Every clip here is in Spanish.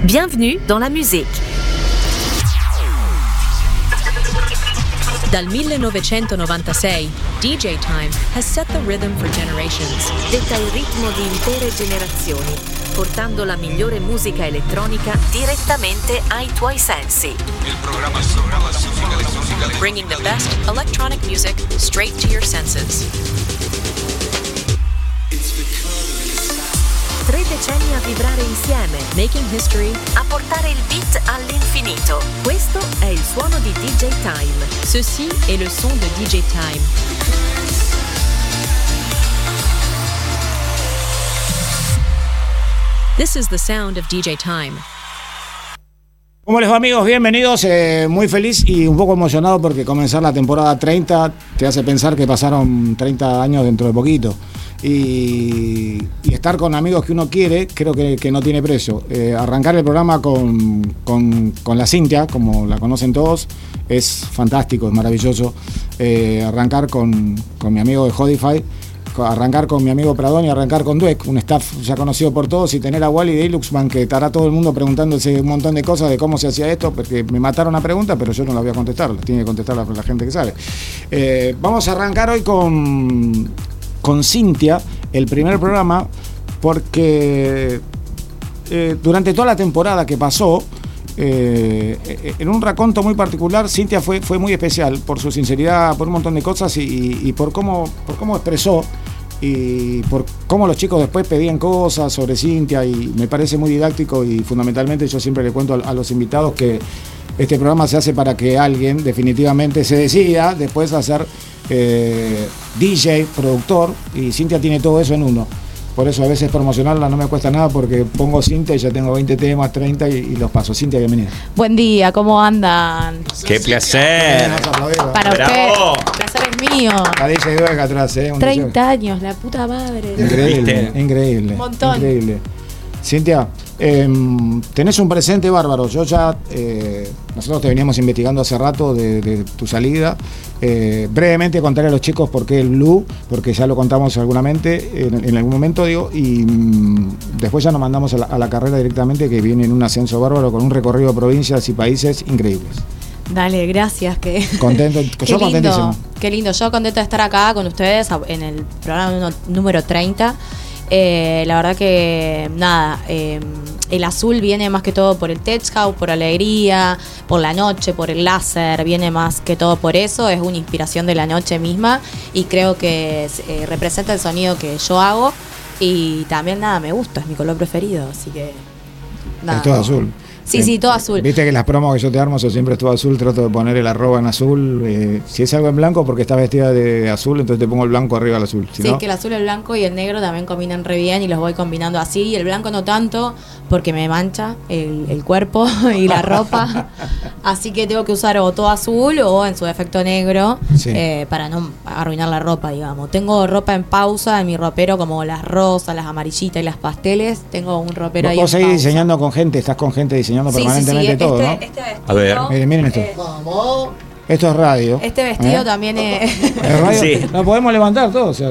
Bienvenue dans la musique. Dal 1996, DJ Time has set the rhythm for generations. Detta il ritmo di intere generazioni, portando la migliore musica elettronica direttamente ai tuoi sensi. Il programma Bringing the best electronic music straight to your senses. 3 decenni a vibrare insieme, making history, a portare il beat all'infinito. Questo è il suono di DJ Time. Ceci est le son de DJ Time. This is the sound of DJ Time. ¿Cómo les va, amigos? Bienvenidos, muy feliz y un poco emocionado porque comenzar la temporada 30 te hace pensar que pasaron 30 años dentro de poquito. Y estar con amigos que uno quiere, creo que no tiene precio. Arrancar el programa con la Cintia, como la conocen todos, es fantástico, es maravilloso. Arrancar con mi amigo de Hodify, arrancar con mi amigo Pradón y arrancar con Dweck, un staff ya conocido por todos, y tener a Wally de Iluxman, que estará todo el mundo preguntándose un montón de cosas de cómo se hacía esto, porque me mataron a preguntas, pero yo no la voy a contestar, la tiene que contestar la gente que sabe. Vamos a arrancar hoy con Cintia, el primer programa, porque durante toda la temporada que pasó, en un raconto muy particular, Cintia fue muy especial por su sinceridad, por un montón de cosas y por cómo expresó y por cómo los chicos después pedían cosas sobre Cintia, y me parece muy didáctico. Y fundamentalmente yo siempre le cuento a los invitados que este programa se hace para que alguien definitivamente se decida después a ser DJ, productor, y Cintia tiene todo eso en uno. Por eso a veces promocionarla no me cuesta nada, porque pongo Cintia y ya tengo 20 temas, 30 y los paso. Cintia, bienvenida. Buen día, ¿cómo andan? ¡Qué placer! Para usted, el placer es mío. La DJ Dweck atrás, 30 años, la puta madre. Increíble, increíble. Un montón. Increíble. Cintia, tenés un presente bárbaro. Yo ya, nosotros te veníamos investigando hace rato de tu salida. Brevemente contaré a los chicos por qué el Blue, porque ya lo contamos en algún momento, digo, y después ya nos mandamos a la carrera directamente, que viene en un ascenso bárbaro con un recorrido de provincias y países increíbles. Dale, gracias. Contento, yo contentísimo. Qué lindo, yo contenta de estar acá con ustedes en el programa número 30. La verdad que nada, el azul viene más que todo por el tech house, por alegría, por la noche, por el láser, viene más que todo por eso, es una inspiración de la noche misma, y creo que representa el sonido que yo hago, y también nada, me gusta, es mi color preferido, así que nada. Es todo azul. Sí, todo azul. Viste que las promos que yo te armo, yo siempre estuvo azul, trato de poner el arroba en azul. Si es algo en blanco, porque está vestida de azul, entonces te pongo el blanco arriba del azul. Sí, es que el azul, el blanco y el negro también combinan re bien, y los voy combinando así. Y el blanco no tanto, porque me mancha el cuerpo y la ropa. Así que tengo que usar o todo azul o en su defecto negro, sí, para no arruinar la ropa, digamos. Tengo ropa en pausa en mi ropero, como las rosas, las amarillitas y las pasteles. Tengo un ropero ahí en pausa. Vos seguís diseñando con gente, estás con gente diseñando permanentemente, sí, todo, ¿no? Este vestido, a ver, miren esto. Vamos. Esto es radio. Este vestido también es... ¿Es radio? Sí. No podemos levantar todo, o sea,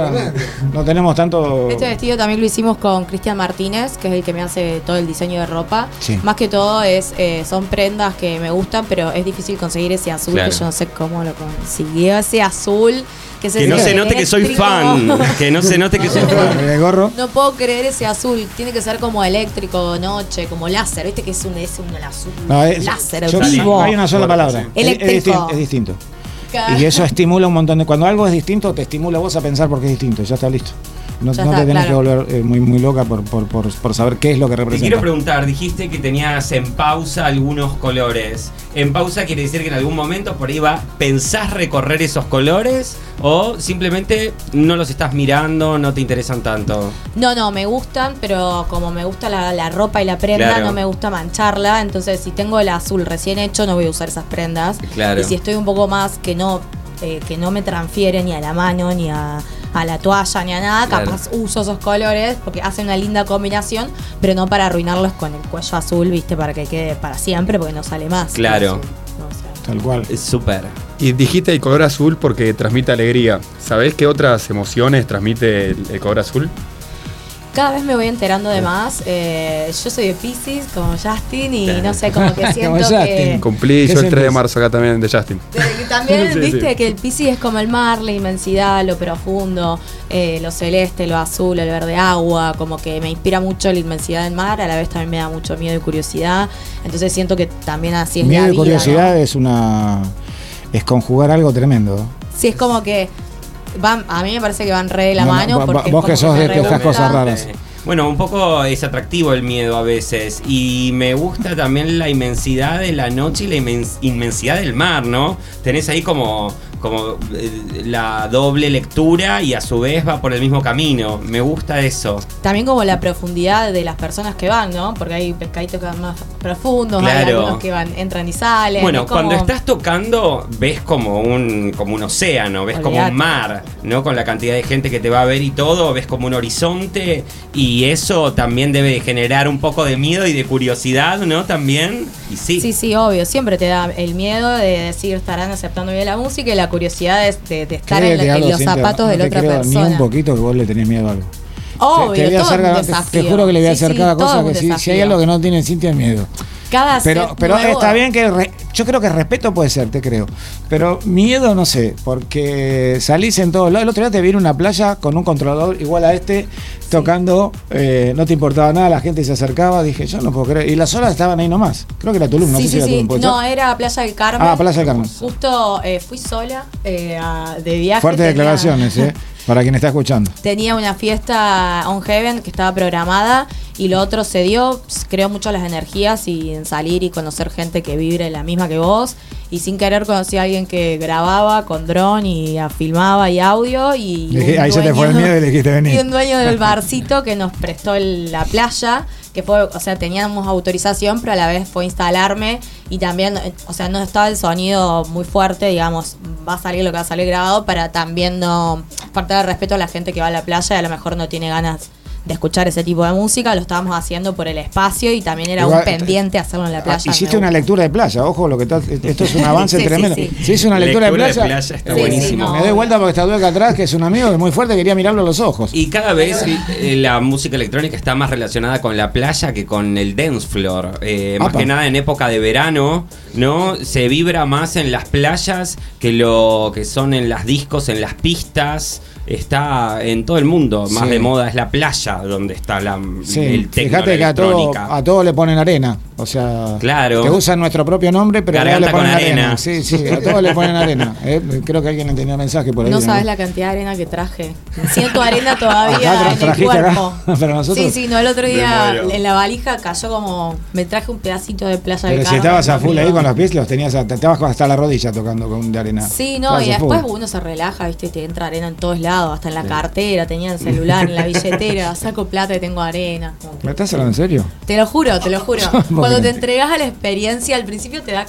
no tenemos tanto... Este vestido también lo hicimos con Cristian Martínez, que es el que me hace todo el diseño de ropa. Sí. Más que todo son prendas que me gustan, pero es difícil conseguir ese azul, claro, que yo no sé cómo lo consiguió, ese azul. Que no se note que soy fan. Que no se note que soy fan. ¿El gorro? No puedo creer ese azul. Tiene que ser como eléctrico, noche, como láser. ¿Viste que es un azul láser vivo? Hay una sola palabra. Eléctrico. Es distinto. Y eso estimula un montón de... Cuando algo es distinto, te estimula vos a pensar por qué es distinto. Ya está listo. No te tenés que volver muy loca por saber qué es lo que representa. Te quiero preguntar, dijiste que tenías en pausa algunos colores. ¿En pausa quiere decir que en algún momento por ahí pensás recorrer esos colores? ¿O simplemente no los estás mirando, no te interesan tanto? No, me gustan, pero como me gusta la ropa y la prenda, claro, no me gusta mancharla. Entonces, si tengo el azul recién hecho, no voy a usar esas prendas. Claro. Y si estoy un poco más que no me transfiere ni a la mano, ni a la toalla, ni a nada, claro, capaz uso esos colores porque hacen una linda combinación, pero no para arruinarlos con el cuello azul, viste, para que quede para siempre, porque no sale más. Claro. Tal cual. Es súper. Y dijiste el color azul porque transmite alegría. ¿Sabés qué otras emociones transmite el color azul? cada vez me voy enterando de más. Yo soy de Piscis, como Justin, y no sé, como que siento que... Cumplí yo el 3 de marzo acá también de Justin. También, Sí, viste, sí. que el Piscis es como el mar, la inmensidad, lo profundo, lo celeste, lo azul, el verde agua, como que me inspira mucho la inmensidad del mar, a la vez también me da mucho miedo y curiosidad. Entonces siento que también así es Miedo la y vida, curiosidad ¿no? es conjugar algo tremendo. Sí, es como que a mí me parece que van re de la mano. Porque vos que sos de estas cosas raras. Bueno, un poco es atractivo el miedo a veces y me gusta también la inmensidad de la noche y la inmensidad del mar, ¿no? Tenés ahí como la doble lectura y a su vez va por el mismo camino. Me gusta eso. También como la profundidad de las personas que van, ¿no? Porque hay pescaditos que van más profundos, hay Claro. algunos que entran y salen. Bueno, es como... cuando estás tocando ves como un océano, ves como Olvidate. un mar, ¿no? Con la cantidad de gente que te va a ver y todo, ves como un horizonte y eso también debe de generar un poco de miedo y de curiosidad, ¿no? También. Y sí. Sí, obvio. Siempre te da el miedo de decir estarán aceptando bien la música y la curiosidad de estar en los zapatos de la otra persona. Ni un poquito que vos le tenés miedo a algo. Obvio, Te voy a todo hacer, un te desafío. juro que le voy a hacer cada todo cosa un que si desafío. hay algo que no tiene Cintia es miedo. Cada Pero set nuevo, está bien que yo creo que respeto puede ser, te creo. Pero miedo no sé, porque salís en todos lados. El otro día te vi en una playa con un controlador igual a tocando, no te importaba nada, la gente se acercaba, dije, yo no puedo creer. Y las olas estaban ahí nomás. Creo que era Tulum, no sé si era Tulum. ¿puede No, ser? era Playa del Carmen. Playa del Carmen. Justo fui sola de viaje. Fuertes declaraciones, para quien está escuchando. Tenía una fiesta On Heaven que estaba programada y lo otro se dio. Creo mucho las energías y en salir y conocer gente que vibre la misma que vos. Y sin querer conocí a alguien que grababa con dron y filmaba y audio. Y Ahí se te fue el miedo y le dijiste venir. Y un dueño del barcito que nos prestó la playa, que fue, o sea, teníamos autorización, pero a la vez fue instalarme y también, o sea, no estaba el sonido muy fuerte, digamos, va a salir lo que va a salir grabado para también no faltar el respeto a la gente que va a la playa y a lo mejor no tiene ganas de escuchar ese tipo de música. Lo estábamos haciendo por el espacio y también era Igual, un pendiente hacerlo en la playa. Hiciste una lectura de playa, ojo, esto es un avance Sí, tremendo. sí. Se hizo una lectura de playa. Está Sí, buenísimo. sí, no. Me doy vuelta porque está Dueca atrás, que es un amigo, que es muy fuerte, quería mirarlo a los ojos. Y cada vez la música electrónica está más relacionada con la playa que con el dance floor. Más que nada en época de verano, ¿no? Se vibra más en las playas que lo que son en las discos, en las pistas. Está en todo el mundo. Más Sí. de moda es la playa donde está Sí, el techno, fíjate la que a electrónica. todo le ponen arena. O sea, Claro. que usan nuestro propio nombre, pero a todo Garganta le ponen con arena. arena. Sí, a todos le ponen arena. Creo que alguien tenía mensaje por ahí. No sabes la cantidad de arena que traje. Siento arena todavía Acá en el trajiste acá, cuerpo. para nosotros. Sí, no, el otro Me día muero. en la valija cayó como... Me traje un pedacito de Playa del Pero si Carmen. estabas a full ahí con los pies, los tenías estabas hasta la rodilla tocando con de arena. Sí, no, Estabas y a full. después uno se relaja, viste, y te entra arena en todos lados, hasta en la cartera, tenía el celular, en la billetera, saco plata y tengo arena. Como que- ¿Me estás hablando en serio? Te lo juro, te lo juro. Porque Cuando no te te- entregas a la experiencia, al principio te da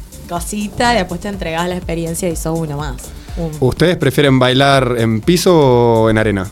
cosita y después te entregas a la experiencia y sos uno más. ¿Ustedes prefieren bailar en piso o en arena?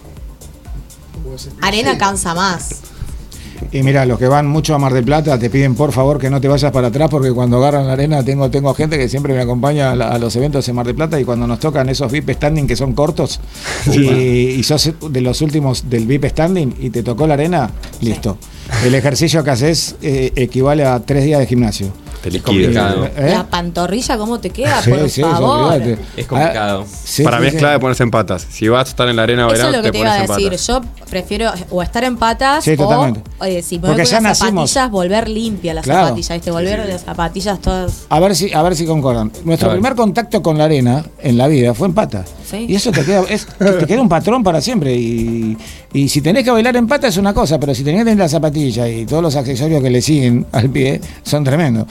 Arena cansa más. Y mira, los que van mucho a Mar del Plata te piden por favor que no te vayas para atrás porque cuando agarran la arena tengo gente que siempre me acompaña a los eventos en Mar del Plata y cuando nos tocan esos VIP standing que son cortos y sos de los últimos del VIP standing y te tocó la arena, listo. El ejercicio que haces equivale a 3 días de gimnasio. Te Es liquido. complicado. La pantorrilla, ¿cómo te queda? Sí, Por sí, favor. olvídate. Es complicado. Sí, Para mí sí, es sí. clave ponerse en patas. Si vas a estar en la arena Eso bailando, es lo que te iba pones a en decir. patas. Yo prefiero o estar en patas Sí, totalmente. o si me voy Porque con ya las nacimos. zapatillas, volver limpia las Claro. zapatillas, ¿viste? Volver las zapatillas todas. A ver si concordan. Nuestro A ver. primer contacto con la arena en la vida fue en pata. Sí. Y eso te queda un patrón para siempre. Y si tenés que bailar en pata es una cosa, pero si tenés que tener las zapatillas y todos los accesorios que le siguen al pie, son tremendos.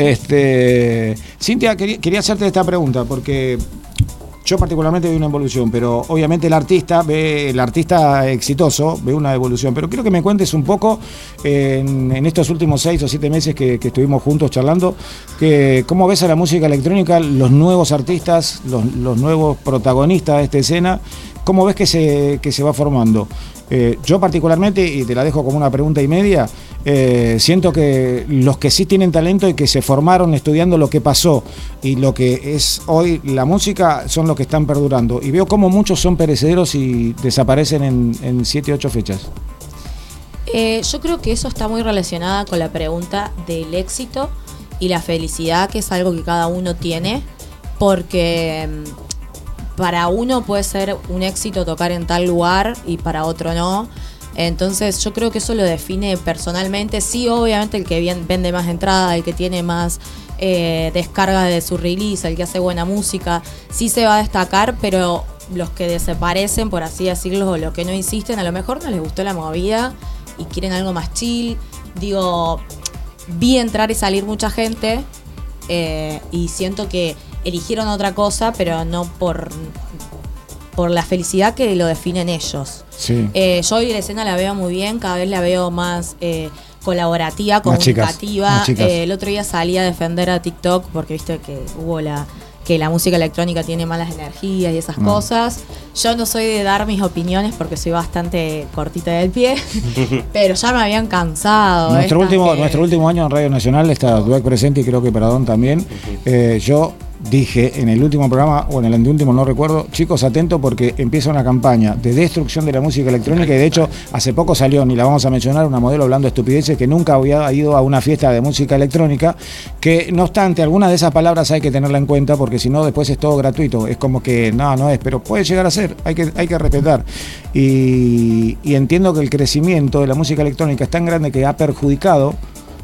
Cintia, quería hacerte esta pregunta, porque yo particularmente veo una evolución, pero obviamente el artista exitoso ve una evolución. Pero quiero que me cuentes un poco en estos últimos 6 o 7 meses que estuvimos juntos charlando, cómo ves a la música electrónica, los nuevos artistas, los nuevos protagonistas de esta escena, cómo ves que se va formando. Yo particularmente, y te la dejo como una pregunta y media, siento que los que sí tienen talento y que se formaron estudiando lo que pasó y lo que es hoy la música son los que están perdurando. Y veo cómo muchos son perecederos y desaparecen en 7, 8 fechas. Yo creo que eso está muy relacionada con la pregunta del éxito y la felicidad, que es algo que cada uno tiene, porque para uno puede ser un éxito tocar en tal lugar y para otro no. Entonces yo creo que eso lo define personalmente. Sí, obviamente el que vende más entrada, el que tiene más descarga de su release, el que hace buena música, sí se va a destacar, pero los que desaparecen, por así decirlo, o los que no insisten, a lo mejor no les gustó la movida y quieren algo más chill. Digo, vi entrar y salir mucha gente y siento que eligieron otra cosa, pero no por la felicidad que lo definen ellos. Sí. Yo hoy la escena la veo muy bien, cada vez la veo más colaborativa, comunicativa. Más chicas. El otro día salí a defender a TikTok porque viste que hubo que la música electrónica tiene malas energías y esas cosas. Yo no soy de dar mis opiniones porque soy bastante cortita del pie, pero ya me habían cansado. Nuestro último año en Radio Nacional está Dweck presente y creo que Pradón también. Yo dije en el último programa, o en el anteúltimo, no recuerdo, chicos, atentos porque empieza una campaña de destrucción de la música electrónica y de hecho hace poco salió, ni la vamos a mencionar, una modelo hablando de estupideces que nunca había ido a una fiesta de música electrónica, que no obstante, algunas de esas palabras hay que tenerla en cuenta porque si no después es todo gratuito, es como que no es, pero puede llegar a ser, hay que respetar. Y entiendo que el crecimiento de la música electrónica es tan grande que ha perjudicado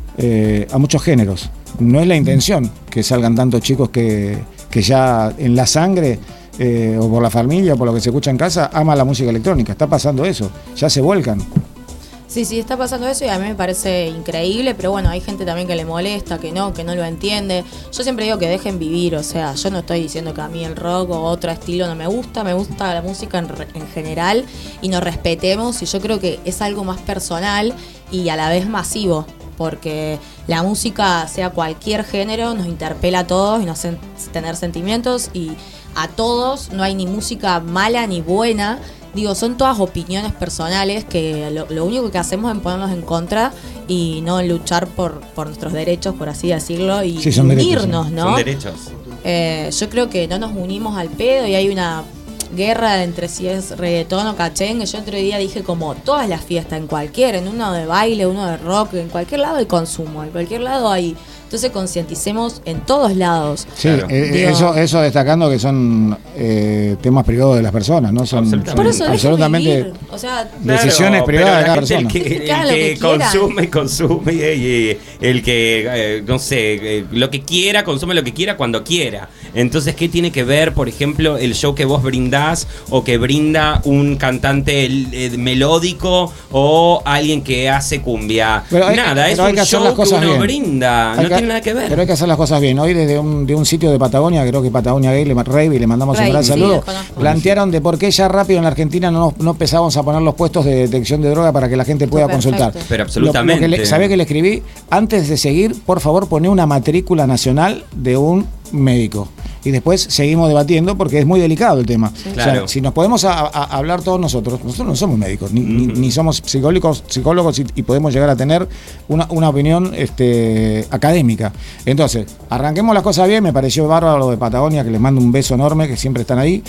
a muchos géneros. No es la intención que salgan tantos chicos que ya en la sangre o por la familia, por lo que se escucha en casa, aman la música electrónica. Está pasando eso, ya se vuelcan. Sí, está pasando eso y a mí me parece increíble, pero bueno, hay gente también que le molesta, que no lo entiende. Yo siempre digo que dejen vivir, o sea, yo no estoy diciendo que a mí el rock o otro estilo no me gusta la música en general y nos respetemos, y yo creo que es algo más personal y a la vez masivo, porque la música, sea cualquier género, nos interpela a todos y nos hace tener sentimientos, y a todos no hay ni música mala ni buena. Digo, son todas opiniones personales que lo único que hacemos es ponernos en contra y no luchar por nuestros derechos, por así decirlo, y sí, son unirnos, derechos, ¿no? Son derechos. Yo creo que no nos unimos al pedo y hay una guerra entre si es reggaetón o cachengue. Yo otro día dije como todas las fiestas, en uno de baile, uno de rock, en cualquier lado hay consumo, en cualquier lado hay. Entonces concienticemos en todos lados. Sí, claro. Eso destacando que son temas privados de las personas, ¿no? Son por eso absolutamente o sea, decisiones privadas de cada persona. El que consume y el que, no sé, lo que quiera, consume lo que quiera cuando quiera. Entonces, ¿qué tiene que ver, por ejemplo, el show que vos brindás o que brinda un cantante melódico o alguien que hace cumbia? Nada, es un show que uno brinda. No tiene nada que ver. Pero hay que hacer las cosas bien. Hoy desde un sitio de Patagonia, creo que Patagonia Gay, Rave, y le mandamos un gran saludo, plantearon de por qué ya rápido en la Argentina no empezamos a poner los puestos de detección de droga para que la gente pueda consultar. Pero absolutamente. ¿Sabés que le escribí? Antes de seguir, por favor, poné una matrícula nacional de un médico. Y después seguimos debatiendo porque es muy delicado el tema. Sí. Claro. O sea, si nos podemos hablar todos nosotros no somos médicos, ni somos psicólogos y podemos llegar a tener una opinión académica. Entonces, arranquemos las cosas bien. Me pareció bárbaro lo de Patagonia, que les mando un beso enorme, que siempre están ahí.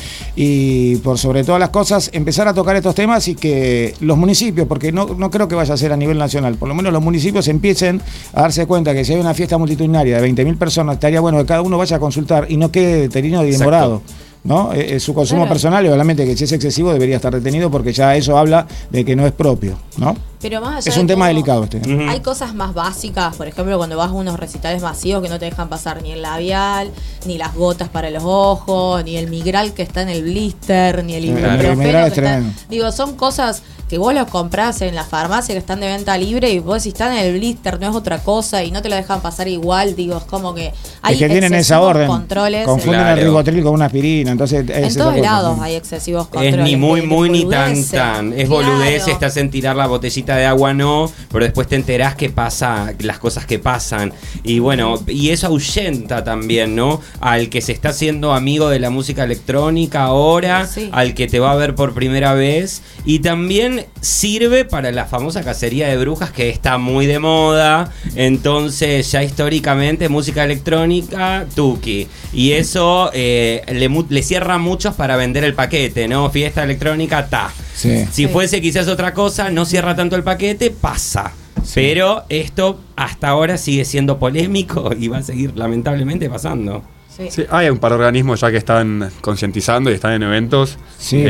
Y por sobre todas las cosas, empezar a tocar estos temas y que los municipios, porque no creo que vaya a ser a nivel nacional, por lo menos los municipios empiecen a darse cuenta que si hay una fiesta multitudinaria de 20.000 personas, estaría bueno que cada uno vaya a consultar y no quede detenido y demorado, ¿no? Su consumo personal, y obviamente que si es excesivo debería estar detenido porque ya eso habla de que no es propio, ¿no? Pero más allá es un tema delicado Hay cosas más básicas, por ejemplo, cuando vas a unos recitales masivos que no te dejan pasar ni el labial, ni las gotas para los ojos, ni el migral que está en el blister, ni el ibuprofeno que está. Digo, son cosas que vos los comprás en la farmacia que están de venta libre y vos si están en el blister no es otra cosa y no te lo dejan pasar igual. Digo, es como que hay tienen esa orden, controles. Confunden el ribotril con una aspirina, entonces en todos lados hay excesivos controles. Es ni muy ni tan. Es boludez, estás en tirar la botellita de agua, no, pero después te enterás que pasa, las cosas que pasan. Y bueno, y eso ahuyenta también, ¿no? Al que se está haciendo amigo de la música electrónica ahora, al que te va a ver por primera vez. Y también sirve para la famosa cacería de brujas que está muy de moda. Entonces, ya históricamente, música electrónica, tuki. Y eso le cierra a muchos para vender el paquete, ¿no? Fiesta electrónica, ta. Sí. Si fuese quizás otra cosa, no cierra tanto el paquete, pasa. Sí. Pero esto hasta ahora sigue siendo polémico y va a seguir lamentablemente pasando. Sí. Sí, hay un par de organismos ya que están concientizando y están en eventos. Sí,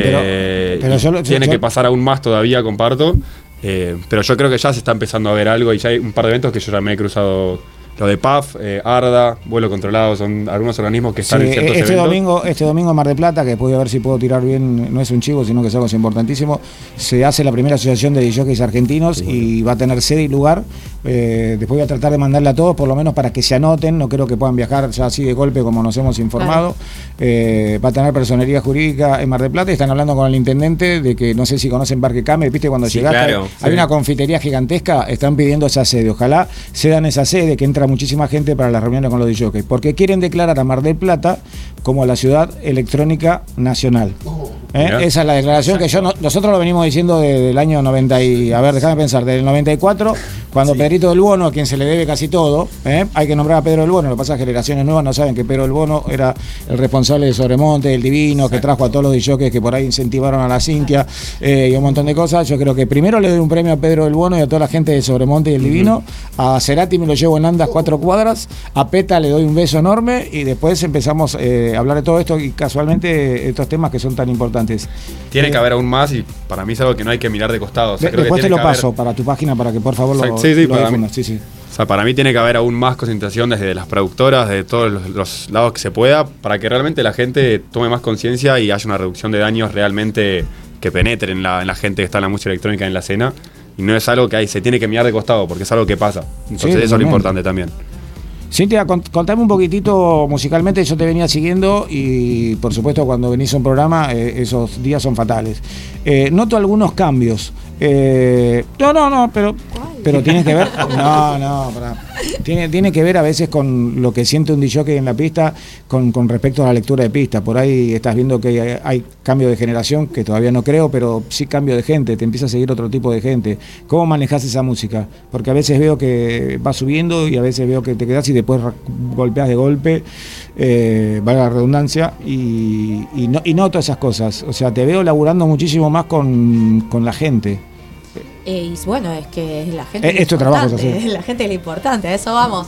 pero tiene que pasar aún más todavía, comparto. Pero yo creo que ya se está empezando a ver algo y ya hay un par de eventos que yo ya me he cruzado. Lo de PAF, ARDA, vuelo controlado, son algunos organismos que están en ciertos eventos. Este domingo en Mar del Plata, que pude ver si puedo tirar bien, no es un chivo, sino que es algo importantísimo, se hace la primera asociación de DJs argentinos y va a tener sede y lugar. Después voy a tratar de mandarle a todos, por lo menos para que se anoten, no creo que puedan viajar ya así de golpe como nos hemos informado. Va a tener personería jurídica en Mar del Plata y están hablando con el intendente de que, no sé si conocen Parque Came, viste cuando llegaste, hay una confitería gigantesca, están pidiendo esa sede, ojalá se dan esa sede, que entra muchísima gente para las reuniones con los DJs, porque quieren declarar a Mar del Plata como la ciudad electrónica nacional. Esa es la declaración que nosotros lo venimos diciendo desde el año 90 y, a ver, déjame pensar, del 94, cuando Pedrito del Bono, a quien se le debe casi todo, hay que nombrar a Pedro del Bono, lo que pasa es que generaciones nuevas no saben que Pedro del Bono era el responsable de Sobremonte, el Divino, que trajo a todos los DJs que por ahí incentivaron a la Cintia y un montón de cosas. Yo creo que primero le doy un premio a Pedro del Bono y a toda la gente de Sobremonte y el Divino, a Cerati me lo llevo en andas 4 cuadras, a Peta le doy un beso enorme y después empezamos a hablar de todo esto y casualmente estos temas que son tan importantes. Tiene que haber aún más y para mí es algo que no hay que mirar de costado. O sea, creo después que te lo paso para tu página para que por favor lo difundas. Sí. O sea, para mí tiene que haber aún más concentración desde las productoras, de todos los lados que se pueda, para que realmente la gente tome más conciencia y haya una reducción de daños realmente que penetren en la gente que está en la música electrónica en la escena. Y no es algo que se tiene que mirar de costado, porque es algo que pasa. Entonces eso es lo importante también. Cintia, contame un poquitito musicalmente, yo te venía siguiendo y por supuesto cuando venís a un programa esos días son fatales. Noto algunos cambios. Pero tiene que ver. Tiene que ver a veces con lo que siente un DJ en la pista con respecto a la lectura de pista. Por ahí estás viendo que hay cambio de generación, que todavía no creo, pero sí cambio de gente, te empieza a seguir otro tipo de gente. ¿Cómo manejás esa música? Porque a veces veo que va subiendo y a veces veo que te quedás y después golpeas de golpe, valga la redundancia, y noto esas cosas. O sea, te veo laburando muchísimo más con la gente. Y bueno, es que la gente es tu trabajo, es así. La gente es lo importante, a eso vamos.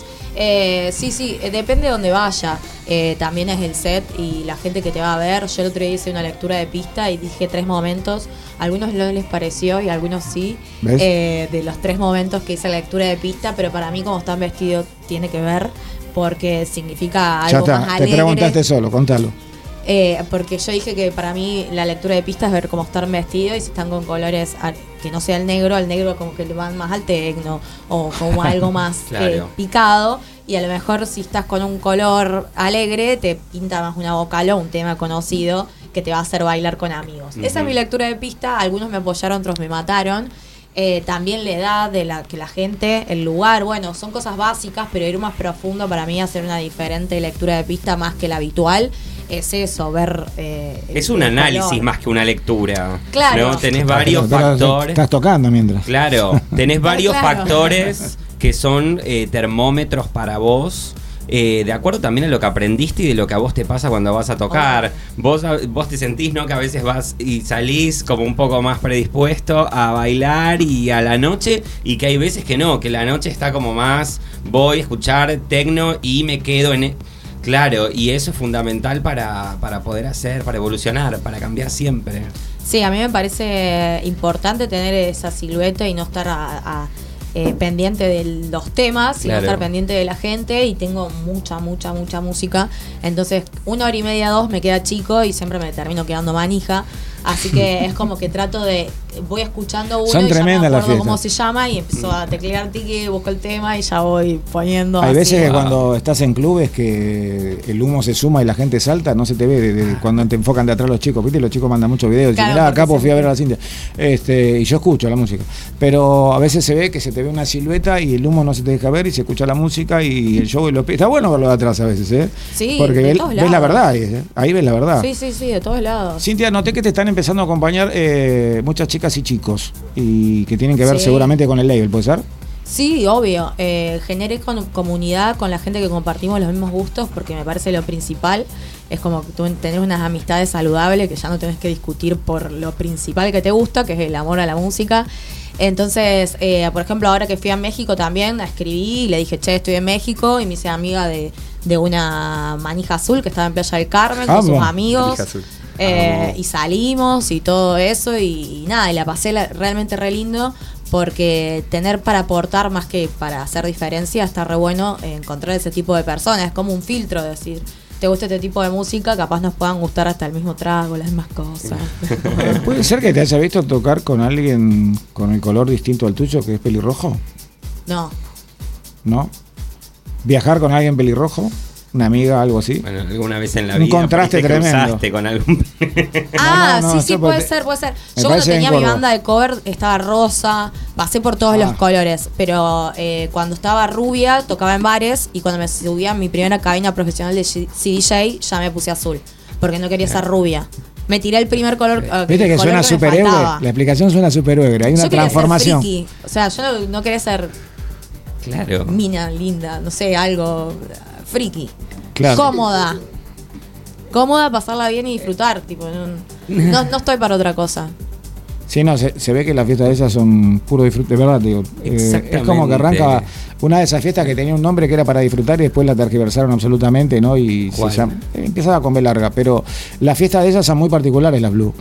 Sí, depende de dónde vaya. También es el set y la gente que te va a ver. Yo el otro día hice una lectura de pista y dije 3 momentos. A algunos no les pareció y a algunos sí. De los 3 momentos que hice la lectura de pista, pero para mí como están vestidos tiene que ver porque significa algo más alegre. Te preguntaste solo, contalo. Porque yo dije que para mí la lectura de pista es ver cómo están vestidos y si están con colores que no sea el negro como que le van más al tecno o como algo más claro. Picado, y a lo mejor si estás con un color alegre te pinta más una vocal o un tema conocido que te va a hacer bailar con amigos. Esa es mi lectura de pista, algunos me apoyaron, otros me mataron. También la edad que la gente, el lugar, bueno, son cosas básicas, pero ir más profundo para mí, hacer una diferente lectura de pista más que la habitual, es eso, ver... es un análisis color. Más que una lectura. Claro. ¿No? Tenés varios factores. Estás tocando mientras. Claro, tenés varios factores que son termómetros para vos. De acuerdo también a lo que aprendiste y de lo que a vos te pasa cuando vas a tocar. Vos te sentís, ¿no? Que a veces vas y salís como un poco más predispuesto a bailar y a la noche, y que hay veces que no, que la noche está como más, voy a escuchar tecno y me quedo en... Claro, y eso es fundamental para poder hacer, para evolucionar, para cambiar siempre. Sí, a mí me parece importante tener esa silueta y no estar pendiente de los temas, sino estar pendiente de la gente, y tengo mucha música, entonces 1 hora y media, 2 me queda chico y siempre me termino quedando manija, así que es como que trato de, voy escuchando uno son y ya me acuerdo las cómo se llama y empiezo a teclear tiki, busco el tema y ya voy poniendo. Hay así. veces que cuando estás en clubes que el humo se suma y la gente salta, no se te ve cuando te enfocan de atrás los chicos, ¿viste? Los chicos mandan muchos videos, claro, y mirá, acá fui a ver a la Cintia, y yo escucho la música, pero a veces se ve que se te ve una silueta y el humo no se te deja ver y se escucha la música y el show y los pies. Está bueno verlo de atrás a veces, Sí, porque ves la verdad, ahí ves la verdad. Sí, de todos lados. Cintia, noté que te están empezando a acompañar muchas chicas y chicos y que tienen que ver seguramente con el label, ¿puede ser? Sí, obvio. Generé comunidad con la gente que compartimos los mismos gustos, porque me parece lo principal. Es como que tú tener unas amistades saludables, que ya no tenés que discutir por lo principal que te gusta, que es el amor a la música. Entonces, por ejemplo, ahora que fui a México también, escribí y le dije, che, estoy en México, y me hice amiga de una manija azul que estaba en Playa del Carmen con sus amigos. Y salimos y todo eso, y nada, y la pasé realmente re lindo, porque tener para aportar más que para hacer diferencia está re bueno encontrar ese tipo de personas. Es como un filtro, decir, te gusta este tipo de música, capaz nos puedan gustar hasta el mismo trago, las mismas cosas. ¿Puede ser que te haya visto tocar con alguien con el color distinto al tuyo, que es pelirrojo? No. ¿No? ¿Viajar con alguien pelirrojo? ¿Una amiga, algo así? Bueno, alguna vez en la Un vida contraste te tremendo. cruzaste con algún... Sí, puede ser. Yo cuando tenía mi banda de cover estaba rosa, pasé por todos los colores, pero cuando estaba rubia tocaba en bares, y cuando me subía a mi primera cabina profesional de CDJ ya me puse azul, porque no quería ser rubia. Me tiré el primer color. Viste que suena superhéroe. La explicación suena superhéroe. Hay una transformación. Ser friki. O sea, yo no quería ser Claro. mina, linda, no sé, algo friki. Claro. Cómoda, pasarla bien y disfrutar. Tipo, no estoy para otra cosa. Sí, no, se ve que las fiestas de esas son puro disfrute, de verdad, digo. Es como que arranca una de esas fiestas que tenía un nombre que era para disfrutar y después la tergiversaron absolutamente, ¿no? Y empezaba con B larga, pero las fiestas de esas son muy particulares, las Blue.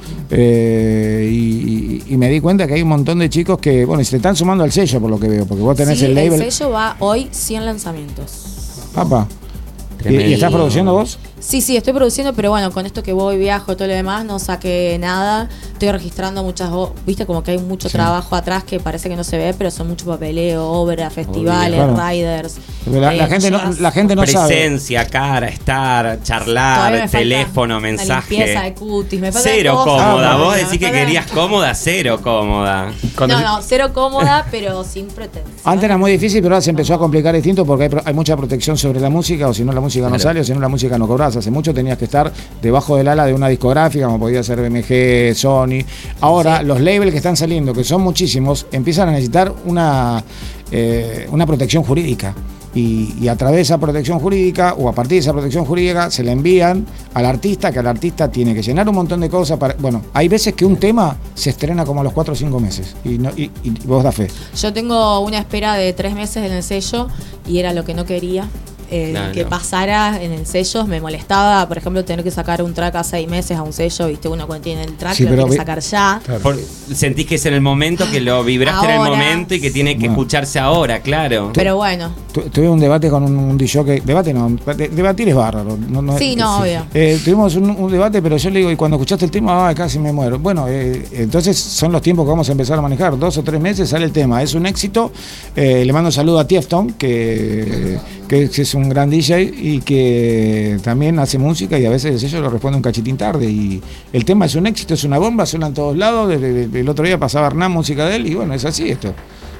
Y me di cuenta que hay un montón de chicos que, bueno, y se están sumando al sello por lo que veo, porque vos tenés el label. El sello va hoy 100 lanzamientos. Papá. ¿Y estás produciendo vos? Sí, estoy produciendo, pero bueno, con esto que voy, viajo, todo lo demás, no saqué nada. Estoy registrando muchas, viste, como que hay mucho trabajo atrás que parece que no se ve, pero son mucho papeleo, obras, festivales, riders. La gente no sabe. Presencia, cara, estar, charlar, teléfono, mensaje. Limpieza de cutis, me falta cero cosas. cómoda. Vos decís que querías cómoda, cero cómoda. No, cero cómoda, pero sin pretensión. Antes era muy difícil, pero ahora se empezó a complicar distinto porque hay mucha protección sobre la música, o si no la música no sale, o si no la música no cobras. Hace mucho tenías que estar debajo del ala de una discográfica, como podía ser BMG, Sony. Ahora, los labels que están saliendo, que son muchísimos, empiezan a necesitar una protección jurídica. Y a través de esa protección jurídica, o a partir de esa protección jurídica, se la envían al artista, que el artista tiene que llenar un montón de cosas para... Bueno, hay veces que un tema se estrena como a los 4 o 5 meses, y vos das fe. Yo tengo una espera de 3 meses en el sello, y era lo que no quería. Que pasara en el sello, me molestaba, por ejemplo, tener que sacar un track a 6 meses a un sello, viste, uno cuando tiene el track lo tiene que sacar ya. Sentís que es en el momento, que lo vibraste ahora, en el momento, y que tiene que escucharse ahora, claro. Pero bueno. Tuve un debate con un DJ, debatir es bárbaro. Obvio. Tuvimos un debate, pero yo le digo, y cuando escuchaste el tema, casi me muero. Bueno, entonces son los tiempos que vamos a empezar a manejar. 2 o 3 meses sale el tema, es un éxito. Le mando un saludo a Tiefton, que es un gran DJ y que también hace música, y a veces el sello lo responde un cachitín tarde, y el tema es un éxito, es una bomba, suena en todos lados. El otro día pasaba Hernán música de él, y bueno, es así esto.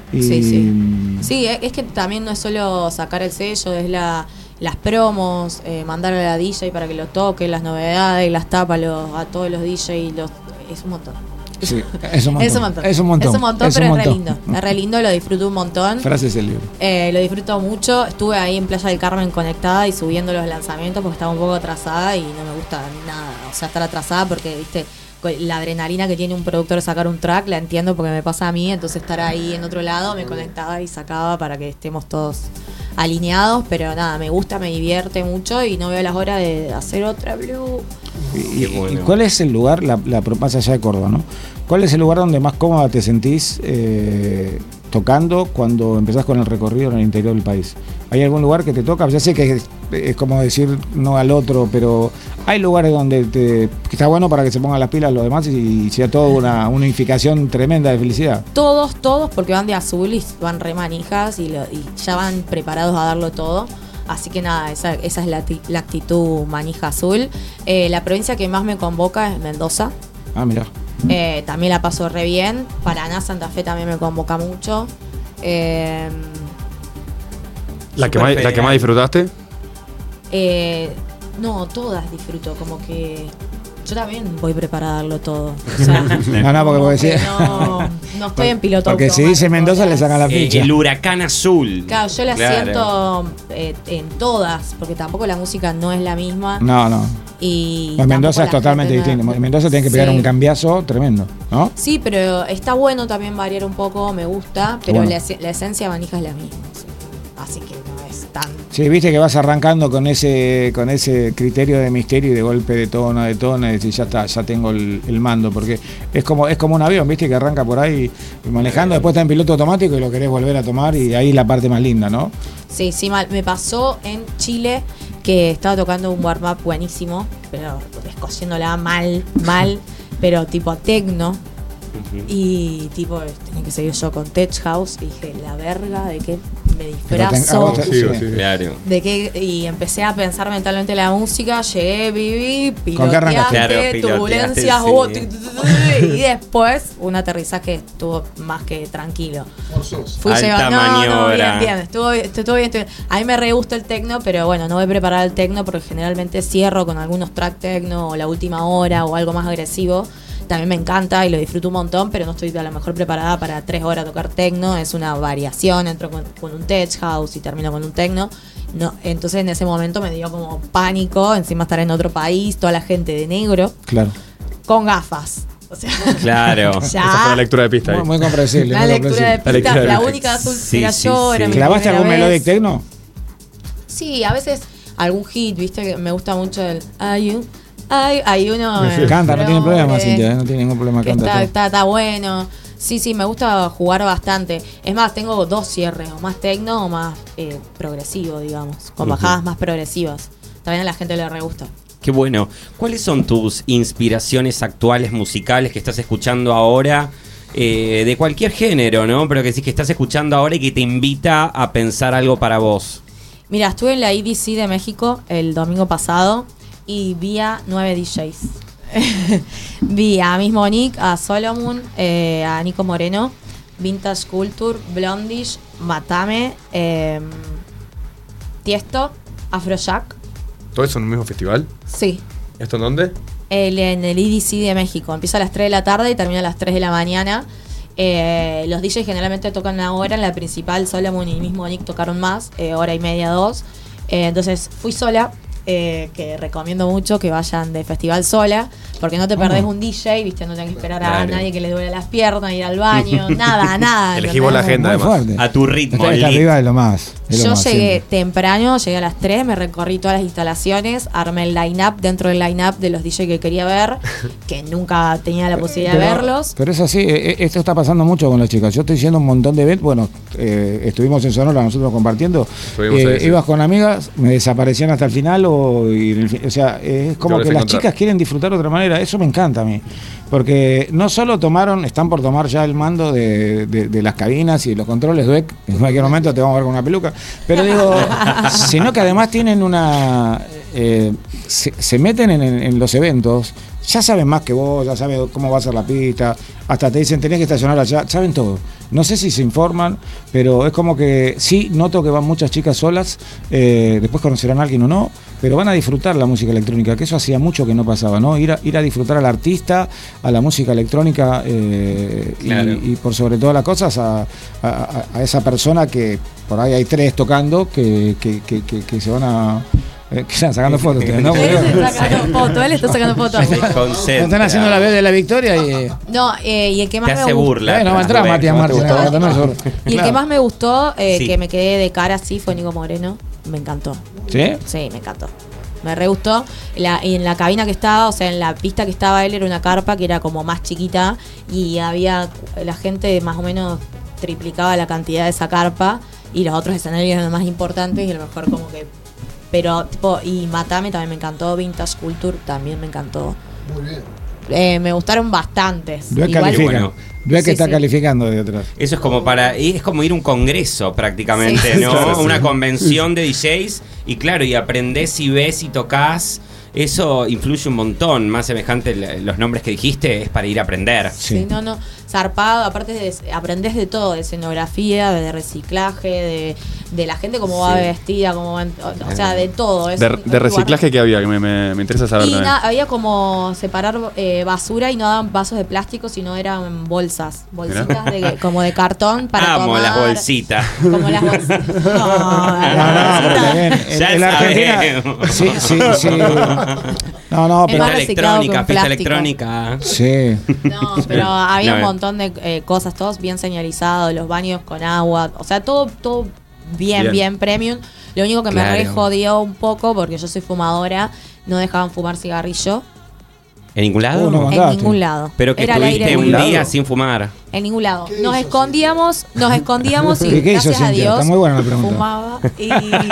Sí, es que también no es solo sacar el sello, es las promos, mandarle a la DJ para que lo toque, las novedades, las tapas a todos los DJ, es un montón. Sí, es un montón. Es un montón, pero es re lindo. Es re lindo, lo disfruto un montón. Frases del libro. Lo disfruto mucho. Estuve ahí en Playa del Carmen conectada y subiendo los lanzamientos porque estaba un poco atrasada y no me gusta nada. O sea, estar atrasada porque, viste, la adrenalina que tiene un productor de sacar un track, la entiendo porque me pasa a mí. Entonces estar ahí en otro lado, me conectaba y sacaba para que estemos todos alineados. Pero nada, me gusta, me divierte mucho y no veo las horas de hacer otra Blue. ¿Y cuál es el lugar, más allá de Córdoba, ¿no? ¿Cuál es el lugar donde más cómoda te sentís tocando cuando empezás con el recorrido en el interior del país? ¿Hay algún lugar que te toca? Ya sé que es como decir no al otro, pero hay lugares donde que está bueno para que se pongan las pilas los demás y sea toda una unificación tremenda de felicidad. Todos, porque van de azul y van re manijas y ya van preparados a darlo todo. Así que nada, esa es la actitud manija azul. La provincia que más me convoca es Mendoza. Ah, mirá. También la paso re bien. Paraná, Santa Fe también me convoca mucho. ¿La que más disfrutaste? No, todas disfruto. Como que Yo también voy preparada a darlo todo. O sea, No, porque vos decís. no estoy en piloto Porque si automático. dice Mendoza le sacan la ficha. El huracán azul. Claro, yo la siento en todas, porque tampoco la música no es la misma. No. Y En Mendoza es tampoco la totalmente gente distinto. En Mendoza tiene que pegar Sí. un cambiazo tremendo, ¿no? Sí, pero está bueno también variar un poco, me gusta, pero Bueno. la esencia manija es la misma. Sí. Así que no es tan... Sí, viste que vas arrancando con ese criterio de misterio y de golpe de tono, y decís, ya está, ya tengo el mando, porque es como un avión, viste, que arranca por ahí manejando, después está en piloto automático y lo querés volver a tomar y ahí la parte más linda, ¿no? Sí, mal. Me pasó en Chile que estaba tocando un warm-up buenísimo, pero descosiéndola mal, pero tipo tecno. Y tipo, tenía que seguir yo con Tech House y dije, la verga, ¿de qué me disfrazo? Claro. ¿De qué? Y empecé a pensar mentalmente la música, llegué, viví, ¿Con qué arrancaste? Claro, piloteaste, turbulencias, sí. hubo y después un aterrizaje estuvo más que tranquilo. Fui Alta llevando, maniobra. bien, estuvo bien. A mí me re gusta el tecno, pero bueno, no voy a preparar el tecno porque generalmente cierro con algunos track tecno o la última hora o algo más agresivo. También me encanta y lo disfruto un montón, pero no estoy a lo mejor preparada para 3 horas tocar tecno. Es una variación, entro con un tech house y termino con un tecno. No, entonces en ese momento me dio como pánico, encima estar en otro país, toda la gente de negro, Claro. con gafas. O sea, Claro. ya. Esa fue la lectura de pista ahí. Muy comprensible. La muy lectura de comprensible. pista, lectura de la pista. única azul Sí, era sí, yo, sí. era mi ¿Clavaste primera algún vez. melodic techno? Sí, a veces algún hit, viste, que me gusta mucho el hay uno Canta, no tiene problema, progre, Cintia, no tiene ningún problema. que Canta. está bueno. Sí, me gusta jugar bastante. Es más, tengo 2 cierres, o más tecno o más progresivo, digamos, con bajadas más progresivas. También a la gente le re gusta. Qué bueno. ¿Cuáles son tus inspiraciones actuales musicales que estás escuchando ahora? De cualquier género, ¿no? Pero que sí que estás escuchando ahora y que te invita a pensar algo para vos. Mira, estuve en la EDC de México el domingo pasado y vi a 9 DJs. Vi a Miss Monique, a Solomon, a Nico Moreno, Vintage Culture, Blondish, Matame, Tiesto, Afrojack. ¿Todo eso en un mismo festival? Sí, ¿Esto en dónde? en el EDC de México. Empieza a las 3 de la tarde y termina a las 3 de la mañana. Los DJs generalmente tocan una hora. En la principal, Solomon y Miss Monique tocaron más, hora y media, 2. Entonces fui sola. Que recomiendo mucho que vayan de festival sola, porque no te perdés un DJ, viste, no tenés que esperar a Claro. nadie que le duele las piernas, ir al baño, nada. Elegí vos la agenda, Muy además. fuerte. A tu ritmo. Está Lit. arriba de lo más. es lo Yo más, llegué siempre. temprano, llegué a las 3, me recorrí todas las instalaciones, armé el line-up dentro del line-up de los DJ que quería ver, que nunca tenía la posibilidad de verlos. Pero es así, esto está pasando mucho con las chicas. Yo estoy haciendo un montón de eventos. Bueno, estuvimos en Sonora nosotros compartiendo. Estuvimos ahí, sí. Ibas con amigas, me desaparecían hasta el final. O sea, es como Te que volvés a las encontrar. chicas quieren disfrutar de otra manera. Eso me encanta a mí. Porque no solo están por tomar ya el mando de las cabinas y de los controles DUEC. En cualquier momento te vamos a ver con una peluca. Pero digo, sino que además tienen una... se meten en los eventos, ya saben más que vos, ya saben cómo va a ser la pista, hasta te dicen tenés que estacionar allá, saben todo. No sé si se informan, pero es como que sí, noto que van muchas chicas solas, después conocerán a alguien o no, pero van a disfrutar la música electrónica, que eso hacía mucho que no pasaba, ¿no? Ir a disfrutar al artista, a la música electrónica Claro. y por sobre todas las cosas a esa persona que por ahí hay 3 tocando que se van a... que están sacando fotos, ¿no? Él está sacando fotos, él está sacando fotos. Se concentra. Están haciendo la vez de la victoria y... No, y el que más Te me hace gustó, burla. no va a entrar Rubén, Matías ¿cómo te Martín. gustó? no es seguro. y el Claro. que más me gustó, Sí. que me quedé de cara así, fue Nico Moreno. Me encantó. ¿Sí? Sí, me encantó. Me re gustó. Y en la cabina que estaba, o sea, en la pista que estaba él, era una carpa que era como más chiquita y había la gente más o menos triplicaba la cantidad de esa carpa y los otros escenarios eran los más importantes y a lo mejor como que... Pero, tipo, y Matame también me encantó, Vintage Culture también me encantó. Muy bien. Me gustaron bastantes. Dueck Igual- califica. bueno. Dueck Sí, está sí. calificando de atrás. Eso es como es como ir a un congreso prácticamente, Sí. ¿no? Claro, sí. Una convención de DJs y claro, y aprendés y ves y tocas. Eso influye un montón, más semejante los nombres que dijiste, es para ir a aprender. Sí. Sí, zarpado, aparte aprendés de todo, de escenografía, de reciclaje, de la gente cómo va vestida, cómo va, o sea, de todo. Es De reciclaje que había, que me interesa saber. Y también. había como separar basura y no daban vasos de plástico, sino eran bolsitas como de cartón para Amo tomar. las bolsitas. Como las bolsitas. Ya en Argentina. sabemos. Sí. No, Es pero. más reciclado Electrónica, con ficha plástico. electrónica. Sí. No, pero había No, un montón de cosas, todos bien señalizados, los baños con agua, o sea, todo bien premium. Lo único que me Claro. re jodió un poco, porque yo soy fumadora, no dejaban fumar cigarrillo ¿En ningún lado? No, en mandaste. ningún lado. Pero que Era al aire estuviste un libre. día sin fumar. En ningún lado. Nos escondíamos y ¿Qué hizo, gracias a Cintia? Dios Está muy buena la pregunta. fumaba. Y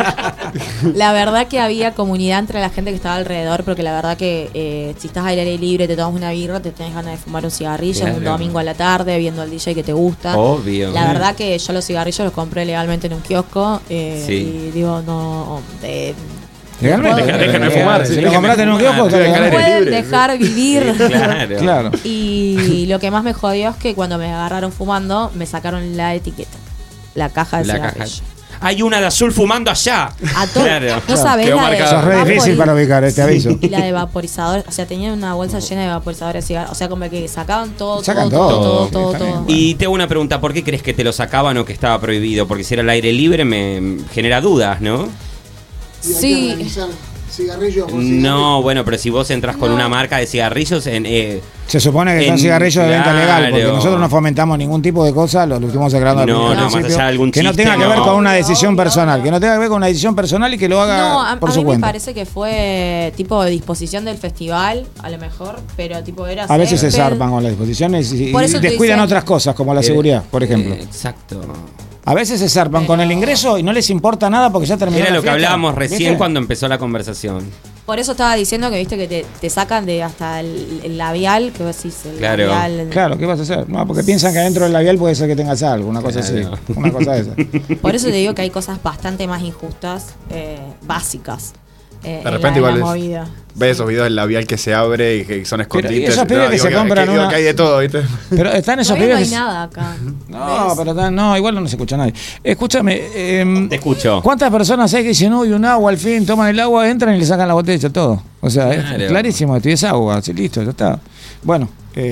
la verdad que había comunidad entre la gente que estaba alrededor, porque la verdad que si estás al aire libre, te tomas una birra, te tenés ganas de fumar un cigarrillo Claro. un domingo a la tarde, viendo al DJ que te gusta. Obvio. La verdad que yo los cigarrillos los compré legalmente en un kiosco Sí. y digo, no... Legalmente. Déjenme fumar, Si sí. lo compraste en un kiosco, está Déjenme legal. fumar. pueden libre. dejar vivir. Claro. Claro. Y lo que más me jodió es que cuando me agarraron fumando, me sacaron la etiqueta, la caja de La cigarrillo. caja. Hay una de azul fumando allá. A todo. Claro. No sabés Quedó la de marcada. Eso es re difícil para ubicar, te aviso. Y la de vaporizadores, o sea, tenían una bolsa llena de vaporizadores de cigarros, o sea, como que sacaban todo, Sacan todo. todo. Está bien. Y te hago una pregunta, ¿por qué crees que te lo sacaban o que estaba prohibido? Porque si era al aire libre me genera dudas, ¿no? Sí. Cigarrillos. No, bueno, pero si vos entras con No. una marca de cigarrillos Se supone que son cigarrillos de venta legal, porque Claro. nosotros no fomentamos ningún tipo de cosa, lo estuvimos aclarando al No, principio, más allá de algún que no chiste, tenga que ver no. con una decisión personal, que no tenga que ver con una decisión personal y que lo haga No, a por mí su me cuenta. parece que fue tipo de disposición del festival, a lo mejor, pero tipo era A veces se césped. zarpan con las disposiciones y Por eso te descuidan decía- otras cosas, como la seguridad, por ejemplo. Exacto. A veces se zarpan con el ingreso y no les importa nada porque ya terminó Era la lo que fiesta. hablábamos recién ¿Viste? cuando empezó la conversación. Por eso estaba diciendo que viste que te sacan de hasta el labial, que vos decís, el Claro. labial. Claro, ¿qué vas a hacer? No, porque piensan que adentro del labial puede ser que tengas algo, una cosa así. Claro. Una cosa de esa. Por eso te digo que hay cosas bastante más injustas, básicas. De repente en la igual movida. ves esos videos del labial que se abre y que son Pero, escondites. ¿y esos pibes que se compran digo una- que hay de todo, ¿viste? Pero están esos Todavía no pibes hay que- nada acá. No, ¿Ves? pero no, igual no se escucha nadie. Escúchame, Te escucho. ¿cuántas personas hay que dicen, uy, un agua, al fin, toman el agua, entran y le sacan la botella, todo? O sea, Claro. es clarísimo, esto y es agua, así listo, ya está. Bueno,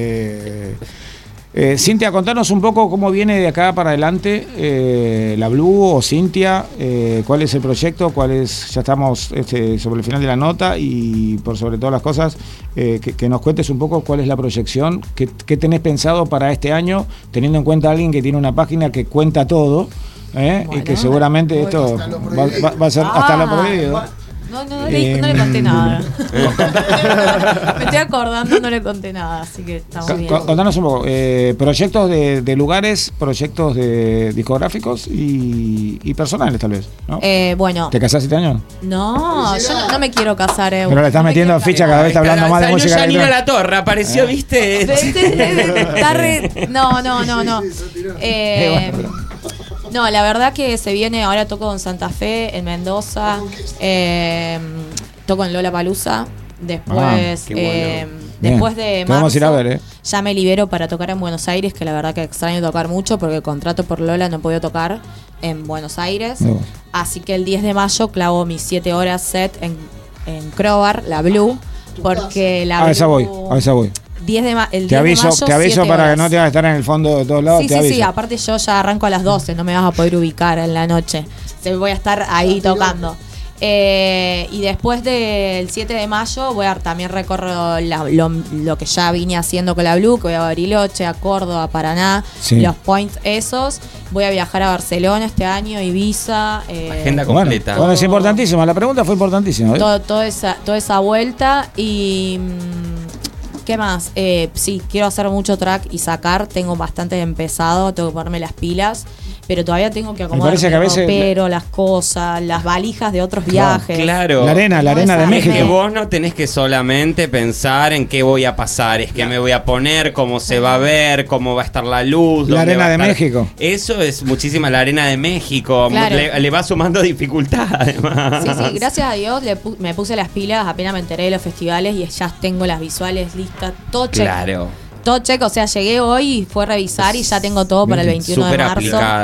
Cintia, contanos un poco cómo viene de acá para adelante la Blue o Cintia, cuál es el proyecto, ya estamos sobre el final de la nota y por sobre todas las cosas, que nos cuentes un poco cuál es la proyección, qué tenés pensado para este año, teniendo en cuenta a alguien que tiene una página que cuenta todo, y Bueno. que seguramente esto hasta lo va a ser hasta lo prohibido. No le conté nada. Me estoy acordando, no le conté nada, así que estamos bien. Contanos un poco, proyectos de lugares, proyectos de discográficos y personales tal vez, ¿no? Bueno, ¿Te casás 7 años? no, yo no me quiero casar. Pero le estás metiendo ficha cada vez está hablando más de música Janina electrónica. La Torre, apareció, ¿viste? Está No. No, la verdad que se viene, ahora toco en Santa Fe, en Mendoza, toco en Lollapalooza, después, qué bueno. después Bien. de Te vamos a ir a marzo, ver, ya me libero para tocar en Buenos Aires, que la verdad que extraño tocar mucho porque el contrato por Lola no he podido tocar en Buenos Aires, Muy bueno. así que el 10 de mayo clavo mis 7 horas set en Crobar, la Blue, porque la A esa Blue- voy, a esa voy. 10 de el 10 Te aviso, de mayo, te aviso 7 para que horas. no te vas a estar en el fondo de todos lados, Sí, te sí, aviso. sí, aparte yo ya arranco a las 12, no me vas a poder ubicar en la noche. Voy a estar ahí tocando. Y después del 7 de mayo también recorro lo que ya vine haciendo con la Blue, que voy a Bariloche, a Córdoba, a Paraná, Sí. los points esos. Voy a viajar a Barcelona este año, Ibiza. Agenda Bueno, completa. bueno, es importantísima, la pregunta fue importantísima. ¿eh? Toda esa vuelta y ¿qué más? Sí, quiero hacer mucho track y sacar, tengo bastante empezado, tengo que ponerme las pilas, pero todavía tengo que acomodar parece que a veces- las cosas, las valijas de otros viajes. Claro. La arena de esa México. Que vos no tenés que solamente pensar en qué voy a pasar, es qué me voy a poner, cómo se va a ver, cómo va a estar la luz. La dónde arena va a de estar. México. Eso es muchísima la arena de México. Claro. Le va sumando dificultad, además. Sí, sí, gracias a Dios me puse las pilas, apenas me enteré de los festivales y ya tengo las visuales listas, todo check. Claro. Todo check, o sea, llegué hoy y fue a revisar y ya tengo todo para el 21 Súper de marzo. aplicada.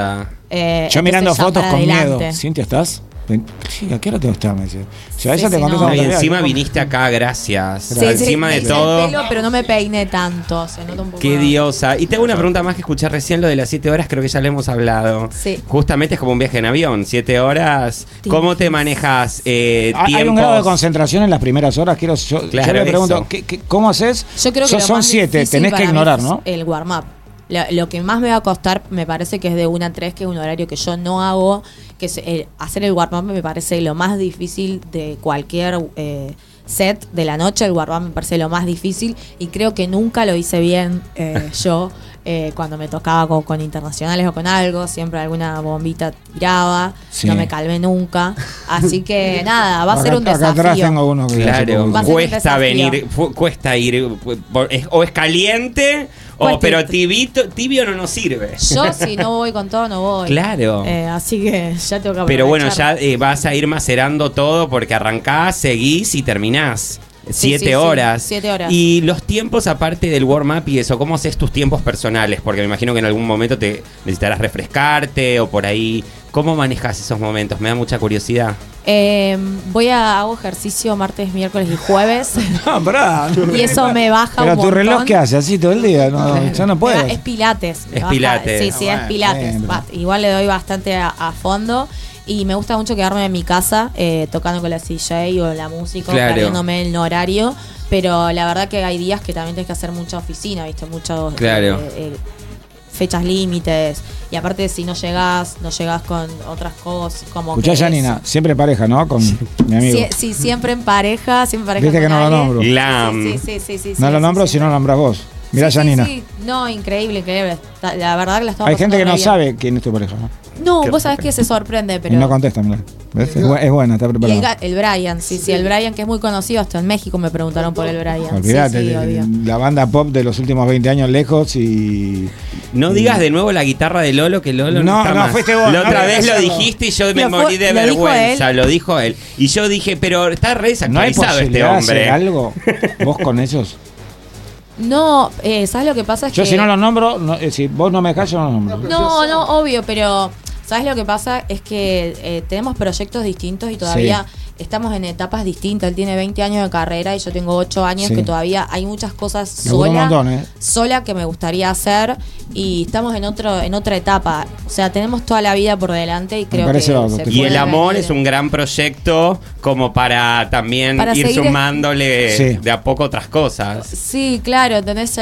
Yo mirando entonces ya fotos para con adelante. miedo. ¿Cintia, estás? Sí, ¿a qué hora te gustaba? Me dice. O sea, Sí, ella te sí, contesta no. Y cuando te encima vea. viniste acá, gracias. Sí, Encima me de hice todo. el pelo, pero no me peiné tanto, se nota un poco. Qué diosa. Y te hago una pregunta más que escuché recién, lo de las 7 horas, creo que ya le hemos hablado. Sí. Justamente es como un viaje en avión, 7 horas. ¿Cómo te manejas Hay un grado de concentración en las primeras horas. Yo Claro, le pregunto, eso. ¿cómo haces? Yo creo que lo son más 7, difícil tenés que para mí ignorar, es ¿no? el warm-up. Lo que más me va a costar, me parece que es de 1 a 3, que es un horario que yo no hago, que es hacer el warm-up me parece lo más difícil de cualquier set de la noche. El warm-up me parece lo más difícil y creo que nunca lo hice bien yo. Cuando me tocaba con internacionales o con algo, siempre alguna bombita tiraba, Sí. no me calmé nunca. Así que nada, va a ser un Acá atrás desafío. tengo uno que Claro, Va a ser un cuesta desafío. venir, cuesta ir. O es caliente, Cuesta pero ir. tibio no nos sirve. Yo si no voy con todo, no voy. Claro. Así que ya tengo que aprovechar. Pero bueno, ya vas a ir macerando todo porque arrancás, seguís y terminás. Sí, 7 sí, horas. 7 horas. Y los tiempos, aparte del warm-up y eso, ¿cómo haces tus tiempos personales? Porque me imagino que en algún momento te necesitarás refrescarte o por ahí. ¿Cómo manejas esos momentos? Me da mucha curiosidad. Hago ejercicio martes, miércoles y jueves. No, pará. Y eso me baja Pero un tu reloj, montón. ¿qué hace? ¿Así todo el día? No, ya no puedes. Es pilates. me Es baja. pilates. Sí, sí, Ah, es bueno, pilates. bien, Igual le doy bastante a fondo. Y me gusta mucho quedarme en mi casa tocando con la CJ o la música, Claro. perdiéndome el horario. Pero la verdad que hay días que también tienes que hacer mucha oficina, ¿viste? Muchos Claro. fechas límites. Y aparte, si no llegás con otras cosas. Como Escuchá, que Janina, siempre pareja, ¿no? Con mi amigo. Sí, siempre en pareja, Viste con que no lo alguien. nombro. Glam. Sí, No lo nombro si no lo nombras vos. Mirá, sí, Janina. sí. No, increíble. La verdad que la estamos Hay gente pasando que no re bien. sabe quién es tu pareja, ¿no? No, vos sabés que se sorprende, pero. Y no contesta, mirá. ¿Ves? Es buena, está Y preparada. el Brian, sí, el Brian, que es muy conocido, hasta en México me preguntaron por el Brian. Olvídate, Sí, obvio. la banda pop de los últimos 20 años lejos y... No digas de nuevo la guitarra de Lolo, que Lolo no, No, está no, más. fuiste vos, La no otra querés vez lo hacerlo. dijiste y yo me Lo morí de lo dijo vergüenza. él. Lo dijo él. Y yo dije, pero está re ¿No hay desactualizado este posibilidad de hacer hombre. algo vos con ellos? No, ¿sabes lo que pasa? Es Yo que. si no los nombro, si vos no me dejás, yo no los nombro. No, obvio, pero ¿sabes lo que pasa? Es que tenemos proyectos distintos y todavía estamos en etapas distintas. Él tiene 20 años de carrera y yo tengo 8 años, Sí. que todavía hay muchas cosas Laburo un montón, sola que me gustaría hacer y estamos en otra etapa. O sea, tenemos toda la vida por delante y creo que parece bárbaro. se Y el puede amor venir. es un gran proyecto como para también Para ir seguir sumándole Sí. de a poco otras cosas. Sí, claro,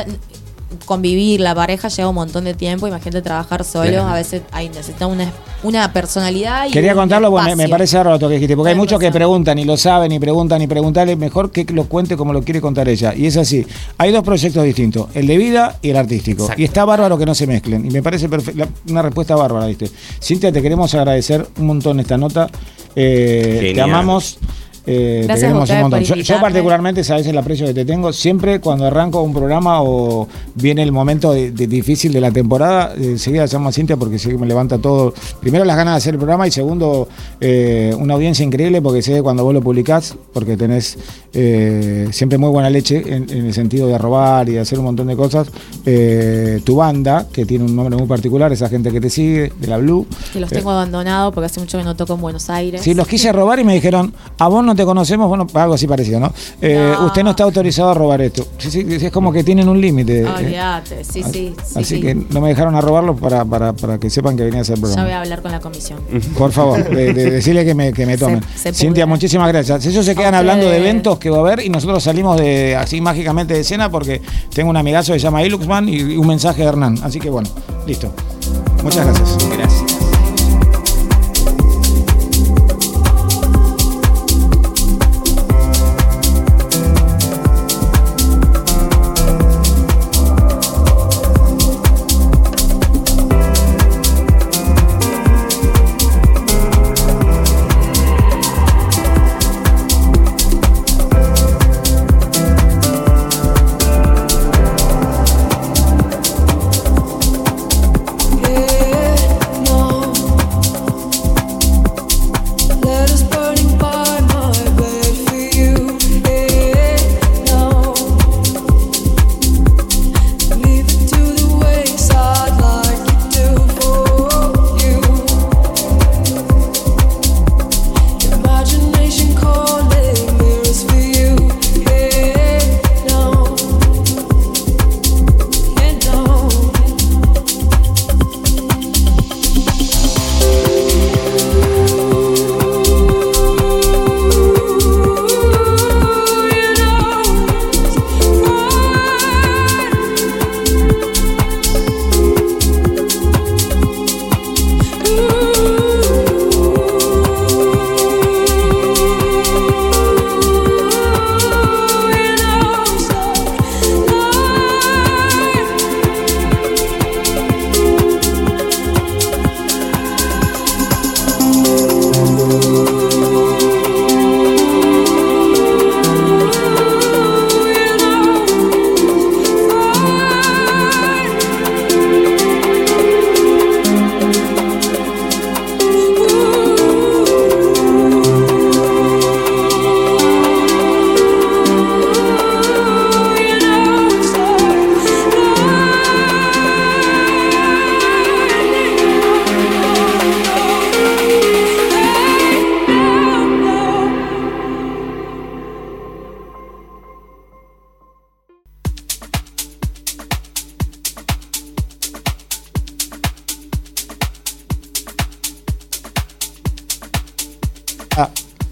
convivir, la pareja lleva un montón de tiempo, imagínate trabajar solo, Claro. a veces necesita una personalidad y Quería un contarlo, porque me espacio. parece raro lo que dijiste, porque hay Tenés muchos que razón. preguntan y lo saben y preguntan y preguntarle, mejor que lo cuente como lo quiere contar ella. Y es así, hay dos proyectos distintos, el de vida y el artístico. Exacto. Y está bárbaro que no se mezclen. Y me parece una respuesta bárbara, ¿viste? Cintia, te queremos agradecer un montón esta nota. Te Genial. amamos. Te Gracias a queremos un ustedes montón. por Yo invitarme. particularmente, sabes el aprecio que te tengo. Siempre cuando arranco un programa o viene el momento de difícil de la temporada, enseguida llamo a Cintia porque sé que me levanta todo. Primero las ganas de hacer el programa y segundo una audiencia increíble porque sé que cuando vos lo publicás, porque tenés siempre muy buena leche en el sentido de robar y de hacer un montón de cosas. Tu banda, que tiene un nombre muy particular, esa gente que te sigue, de la Blue. Que los tengo abandonados porque hace mucho que no toco en Buenos Aires. Sí, los quise robar y me dijeron, a vos no te conocemos, bueno, algo así parecido, ¿no? No. Usted no está autorizado a robar esto. Sí, sí, es como que tienen un límite. Olvídate, sí. Así que no me dejaron a robarlo para que sepan que venía a hacer el Ya voy programa. a hablar con la comisión. Por favor, de decirle que me tomen. se Cintia, pudre. muchísimas gracias. Ellos se A quedan hablando de ustedes. eventos que va a haber y nosotros salimos de así mágicamente de escena porque tengo un amigazo que se llama Iluxman y un mensaje de Hernán. Así que bueno, listo. Muchas gracias. Gracias. No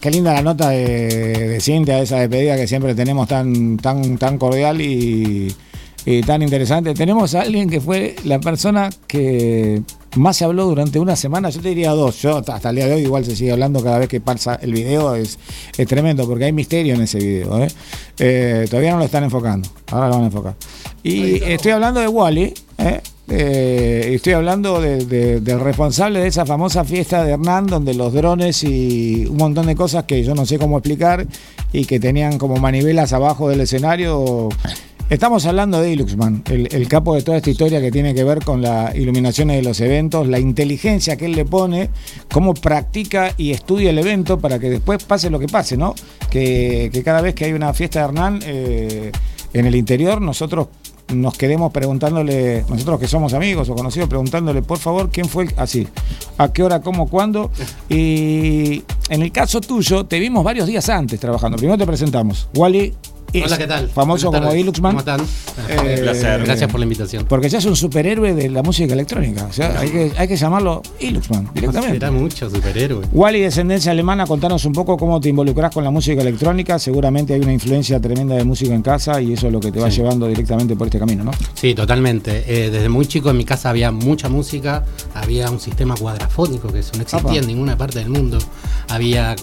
qué linda la nota de Cintia, esa despedida que siempre tenemos tan cordial y tan interesante. Tenemos a alguien que fue la persona que más se habló durante una semana, yo te diría 2. Yo hasta el día de hoy igual se sigue hablando cada vez que pasa el video, es tremendo porque hay misterio en ese video. Todavía no lo están enfocando, ahora lo van a enfocar. Y estoy hablando de Wally, estoy hablando del responsable de esa famosa fiesta de Hernán, donde los drones y un montón de cosas que yo no sé cómo explicar y que tenían como manivelas abajo del escenario. Estamos hablando de Iluxman, el capo de toda esta historia que tiene que ver con las iluminaciones de los eventos, la inteligencia que él le pone, cómo practica y estudia el evento para que después pase lo que pase, ¿no? Que cada vez que hay una fiesta de Hernán en el interior, nosotros nos quedemos preguntándole, nosotros que somos amigos o conocidos, preguntándole, por favor, quién fue así, a qué hora, cómo, cuándo. Y en el caso tuyo, te vimos varios días antes trabajando. Primero te presentamos, Wally. Hola, ¿qué tal? Famoso como Iluxman. ¿Cómo están? Placer. Gracias por la invitación. Porque ya es un superhéroe de la música electrónica. O sea, hay que llamarlo Iluxman directamente. Era mucho superhéroe. Wally, descendencia alemana, contanos un poco cómo te involucrás con la música electrónica. Seguramente hay una influencia tremenda de música en casa y eso es lo que te va llevando directamente por este camino, ¿no? Sí, totalmente. Desde muy chico en mi casa había mucha música, había un sistema cuadrafónico que eso no existía en ninguna parte del mundo. Había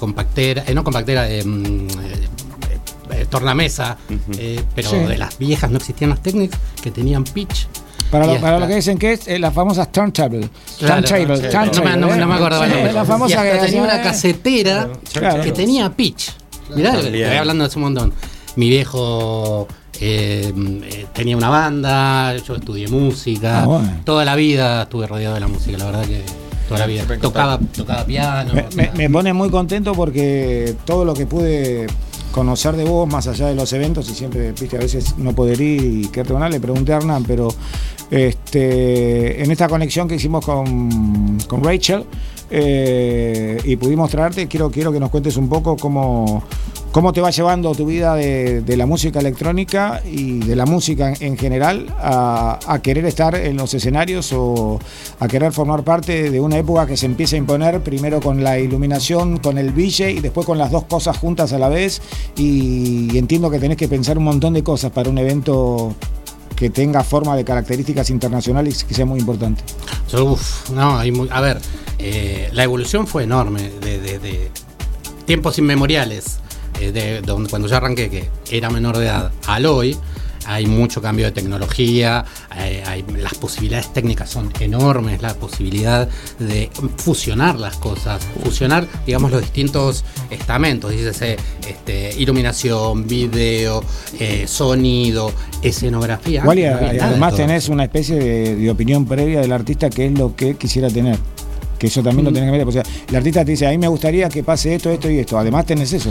tornamesa, pero de las viejas no existían las Technics que tenían pitch. Para lo que dicen que es las famosas turntable. Claro, no me acordaba el nombre. La famosa y hasta que tenía una casetera que tenía pitch. Mirá, estoy hablando de hace un montón. Mi viejo tenía una banda, yo estudié música, toda la vida estuve rodeado de la música, la verdad que toda la vida. Tocaba piano. Me pone muy contento porque todo lo que pude conocer de vos, más allá de los eventos, y siempre, viste, a veces no poder ir y quedarte con él, le pregunté a Hernán, pero en esta conexión que hicimos con Rachel, y pudimos traerte, quiero que nos cuentes un poco cómo te va llevando tu vida de la música electrónica y de la música en general a querer estar en los escenarios o a querer formar parte de una época que se empieza a imponer primero con la iluminación, con el DJ y después con las dos cosas juntas a la vez, y entiendo que tenés que pensar un montón de cosas para un evento que tenga forma de características internacionales y que sea muy importante. La evolución fue enorme de tiempos inmemoriales. Cuando yo arranqué, que era menor de edad, al hoy, hay mucho cambio de tecnología, las posibilidades técnicas son enormes, la posibilidad de fusionar las cosas, fusionar, digamos, los distintos estamentos, dícese, iluminación, video, sonido, escenografía. Wally, además tenés una especie de opinión previa del artista, que es lo que quisiera tener. Que eso también lo tenés que meter. O sea, el artista te dice, a mí me gustaría que pase esto, esto y esto. Además tenés eso.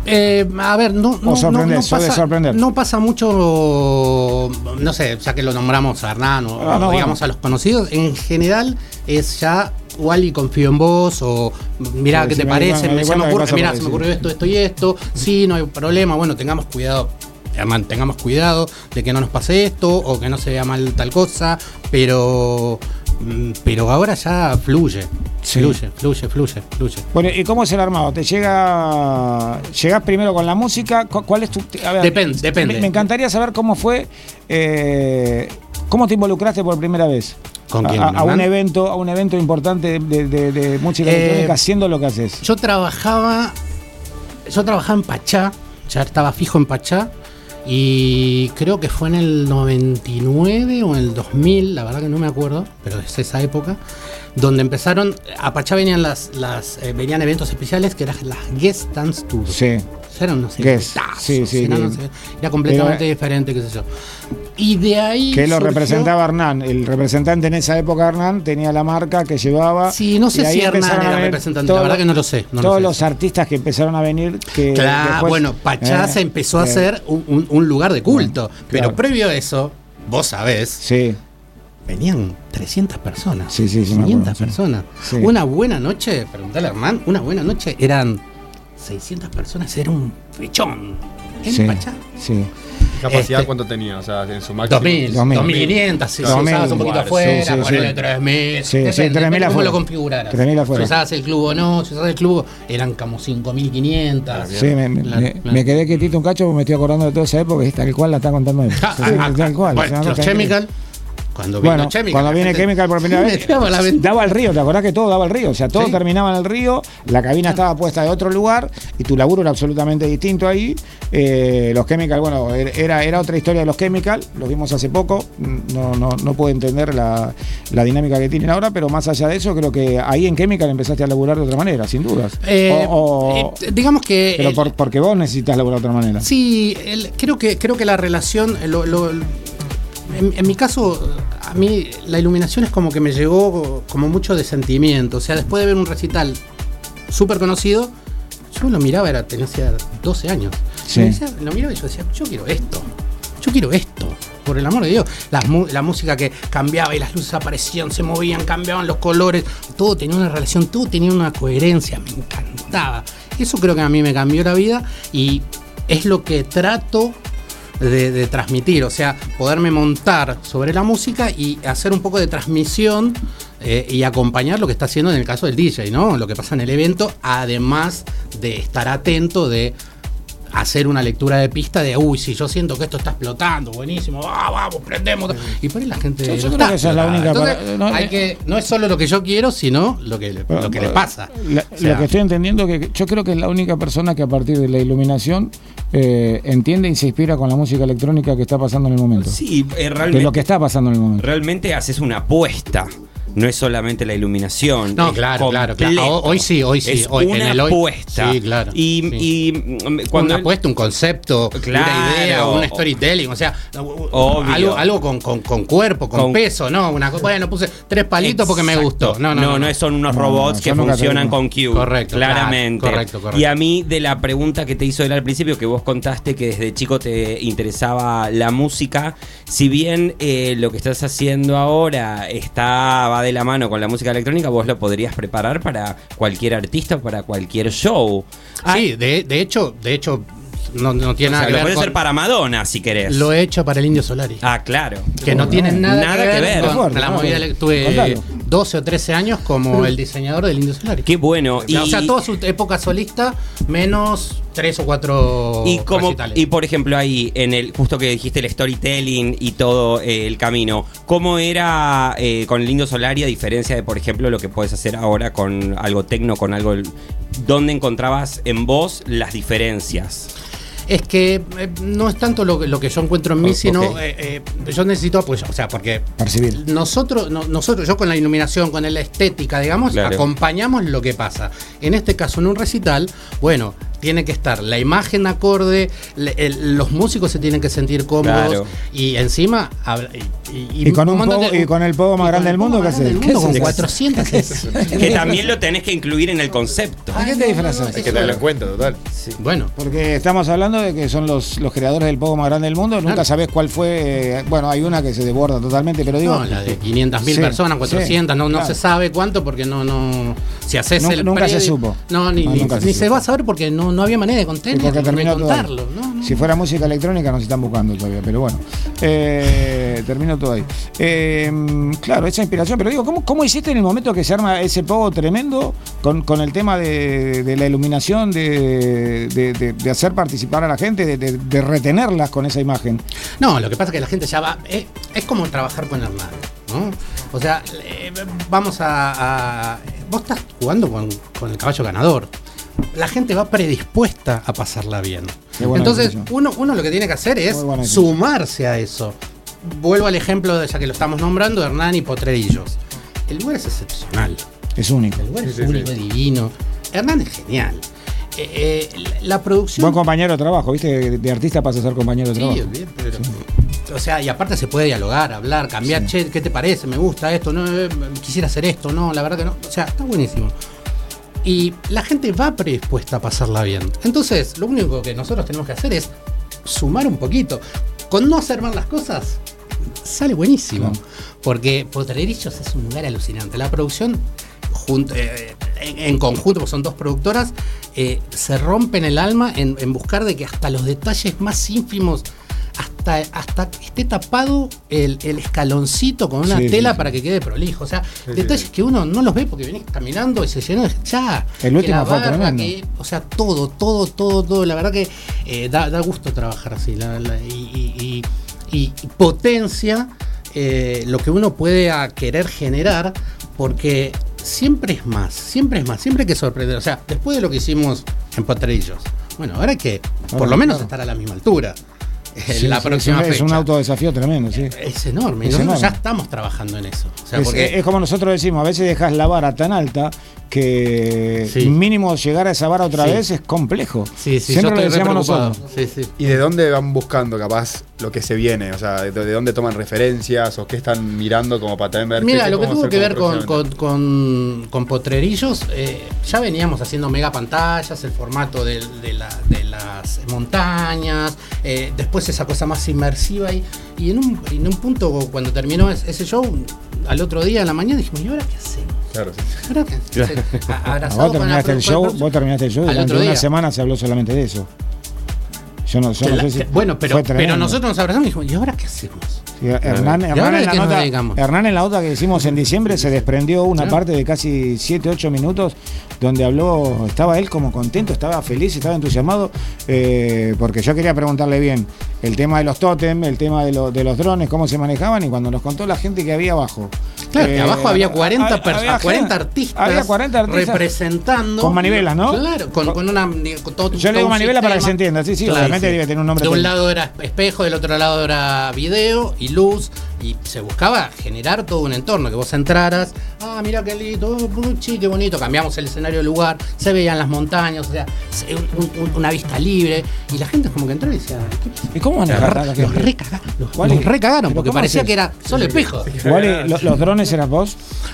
No pasa mucho, no sé, ya que lo nombramos a Hernán o digamos a los conocidos. En general es ya, Wally, confío en vos, o mirá, ¿qué te parece? Se me ocurrió esto y esto. Sí, no hay problema. Bueno, tengamos cuidado de que no nos pase esto o que no se vea mal tal cosa, pero ahora ya fluye. Fluye. Bueno, ¿y cómo es el armado? ¿Llegás primero con la música? ¿Cuál es tu...? A ver, depende. Me encantaría saber cómo fue, cómo te involucraste por primera vez. ¿Con quién? A un evento importante de música electrónica, haciendo lo que haces. Yo trabajaba en Pachá, ya estaba fijo en Pachá, y creo que fue en el 99 o en el 2000, la verdad que no me acuerdo, pero es esa época, donde empezaron, a Pachá venían venían eventos especiales que eran las Guest Dance Tours. Sí. Eran unos era completamente diferente, qué sé yo. Y de ahí que lo representaba Hernán, el representante en esa época. Hernán tenía la marca que llevaba. Sí, no sé si Hernán era representante, la verdad que no lo sé. Todos los artistas que empezaron a venir. Pachá se empezó a hacer un lugar de culto. Pero previo a eso, vos sabés. Sí. Venían 300 personas. Sí, 500 personas. Sí. Una buena noche, preguntale a Hernán, una buena noche eran 600 personas, era un fechón en Pachá. Sí. ¿Capacidad cuánto tenía? O sea, en su máximo. 2500, si usabas un poquito afuera, ponerle 3000. Sí, 3000 ¿cómo lo configuraras? 3000 afuera. Si usabas el club o no, si usabas el club eran como 5500. Sí, me quedé quietito un cacho porque me estoy acordando de toda esa época y tal cual la está contando él. Tal cual. Bueno, los Chemical. Cuando viene Chemical por primera vez, daba al río, ¿te acordás que todo daba al río? O sea, todo terminaba en el río, la cabina estaba puesta de otro lugar y tu laburo era absolutamente distinto ahí. Los Chemical, bueno, era otra historia de los Chemical, los vimos hace poco, no puedo entender la dinámica que tienen ahora, pero más allá de eso, creo que ahí en Chemical empezaste a laburar de otra manera, sin dudas. Digamos que... Pero porque vos necesitas laburar de otra manera. Sí, creo que la relación... En mi caso, a mí la iluminación es como que me llegó como mucho de sentimiento. O sea, después de ver un recital súper conocido, yo lo miraba, tenía 12 años. Sí. Lo miraba y yo decía, yo quiero esto, por el amor de Dios. La música que cambiaba y las luces aparecían, se movían, cambiaban los colores, todo tenía una relación, todo tenía una coherencia, me encantaba. Eso creo que a mí me cambió la vida y es lo que trato de transmitir, o sea, poderme montar sobre la música y hacer un poco de transmisión y acompañar lo que está haciendo en el caso del DJ, ¿no? Lo que pasa en el evento, además de estar atento, de hacer una lectura de pista de si yo siento que esto está explotando, buenísimo, vamos, prendemos. Y por ahí la gente yo creo que esa es la única. Entonces, no es solo lo que yo quiero, sino lo que le pasa. Lo que estoy entendiendo que yo creo que es la única persona que a partir de la iluminación entiende y se inspira con la música electrónica que está pasando en el momento. Sí, realmente. De lo que está pasando en el momento. Realmente haces una apuesta. No es solamente la iluminación. No, claro. Hoy sí. Es una apuesta. Sí, claro. Y cuando una apuesta, un concepto, una idea, un storytelling, o sea, algo con cuerpo, con peso, ¿no? Bueno, puse 3 palitos porque me gustó. No, son unos robots que funcionan con Q. Correcto. Claramente. Correcto. Y a mí, de la pregunta que te hizo él al principio, que vos contaste que desde chico te interesaba la música, si bien lo que estás haciendo ahora va de la mano con la música electrónica, vos lo podrías preparar para cualquier artista, para cualquier show. Sí, de hecho no tiene nada que ver. Puede ser para Madonna, si querés. Lo he hecho para el Indio Solari. Ah, claro. Que no tiene nada que ver con la movida. Tuve 12 o 13 años como el diseñador del Indio Solari. Qué bueno. O sea, toda su época solista, menos 3 o 4 recitales. Y por ejemplo, ahí, justo que dijiste el storytelling y todo el camino, ¿cómo era con el Indio Solari, a diferencia de, por ejemplo, lo que puedes hacer ahora con algo tecno, con algo... ¿Dónde encontrabas en vos las diferencias? Es que no es tanto lo que yo encuentro en mí, sino yo necesito apoyo, o sea, porque percibir. Nosotros, yo con la iluminación, con la estética, digamos, acompañamos lo que pasa. En este caso, en un recital, bueno, tiene que estar la imagen acorde, los músicos se tienen que sentir cómodos y encima y con el pogo más grande del mundo, ¿qué haces? Con 400 que también lo tenés que incluir en el concepto. ¿A qué te disfrazas? Hay que tenerlo en cuenta, total. Sí. Bueno, porque estamos hablando de que son los creadores del pogo más grande del mundo. Nunca sabés cuál fue. Bueno, hay una que se desborda totalmente, pero digo. No, la de 500.000 personas, 400, no se sabe cuánto, porque no. Si haces nunca se supo. No, ni se va a saber porque no había manera de contarlo. Si fuera música electrónica nos están buscando todavía, pero bueno. Termino todo ahí. Claro, esa inspiración, pero digo, ¿cómo hiciste en el momento que se arma ese pogo tremendo con el tema de la iluminación, de hacer participar a la gente, de retenerlas con esa imagen? No, lo que pasa es que la gente ya va. Es como trabajar con Hernán, ¿no? O sea, vos estás jugando con el caballo ganador. La gente va predispuesta a pasarla bien. Entonces, uno lo que tiene que hacer es sumarse a eso. Vuelvo al ejemplo, ya que lo estamos nombrando, de Hernán y Potrerillos. El lugar es excepcional. Es único. El lugar es único, divino. Hernán es genial. La producción... Buen compañero de trabajo, ¿viste? De artista pasa a ser compañero de trabajo. Bien, pero... Sí. O sea, y aparte se puede dialogar, hablar, cambiar. Sí. Che, ¿qué te parece? Me gusta esto, no, quisiera hacer esto, no, la verdad que no. O sea, está buenísimo. Y la gente va predispuesta a pasarla bien. Entonces, lo único que nosotros tenemos que hacer es sumar un poquito. Con no hacer mal las cosas, sale buenísimo. Porque Potrerillos es un lugar alucinante. La producción, en conjunto, porque son 2 productoras, se rompen el alma en buscar de que hasta los detalles más ínfimos, hasta que esté tapado el escaloncito con una tela para que quede prolijo. O sea, detalles que uno no los ve porque venís caminando y se llenó ya. El último fue tremendo. O sea, todo. La verdad que da gusto trabajar así. Y potencia lo que uno puede querer generar, porque siempre es más, siempre hay que sorprender. O sea, después de lo que hicimos en Potrerillos, bueno, ahora hay que por lo menos estar a la misma altura. La próxima fecha. Es un autodesafío tremendo, sí. Es enorme. Nosotros ya estamos trabajando en eso. O sea, es como nosotros decimos, a veces dejas la vara tan alta que mínimo llegar a esa vara otra vez es complejo. Sí, siempre lo decíamos nosotros. Sí. ¿Y de dónde van buscando capaz lo que se viene? O sea, ¿de dónde toman referencias o qué están mirando como para también ver? Mira, lo que tuvo que ver con Potrerillos, ya veníamos haciendo mega pantallas, el formato de las montañas, después esa cosa más inmersiva y en un punto cuando terminó ese show, al otro día en la mañana dijimos, ¿y ahora qué hacemos? Claro, sí. ¿Ahora qué hacemos? Vos terminaste el show y durante una semana se habló solamente de eso. Yo no sé si bueno, pero nosotros nos abrazamos y dijimos, ¿y ahora qué hacemos? Sí, Hernán en la nota que hicimos en diciembre se desprendió una parte de casi 7-8 minutos donde habló, estaba él como contento, estaba feliz, estaba entusiasmado, porque yo quería preguntarle bien el tema de los tótem, el tema de los drones, cómo se manejaban, y cuando nos contó la gente que había abajo. Claro, que abajo había 40 artistas. Había 40 artistas representando. Con manivelas, ¿no? Claro, con una. Yo le digo manivela para que se entienda, sí, claro, obviamente debe tener un nombre. De un lado era espejo, del otro lado era video y luz, y se buscaba generar todo un entorno, que vos entraras, mira qué lindo, qué bonito, cambiamos el escenario de lugar, se veían las montañas, o sea, una vista libre, y la gente como que entró y decía, ¿y cómo manejar? Los recagaron, porque parecía que era solo espejo. ¿Los drones eras vos?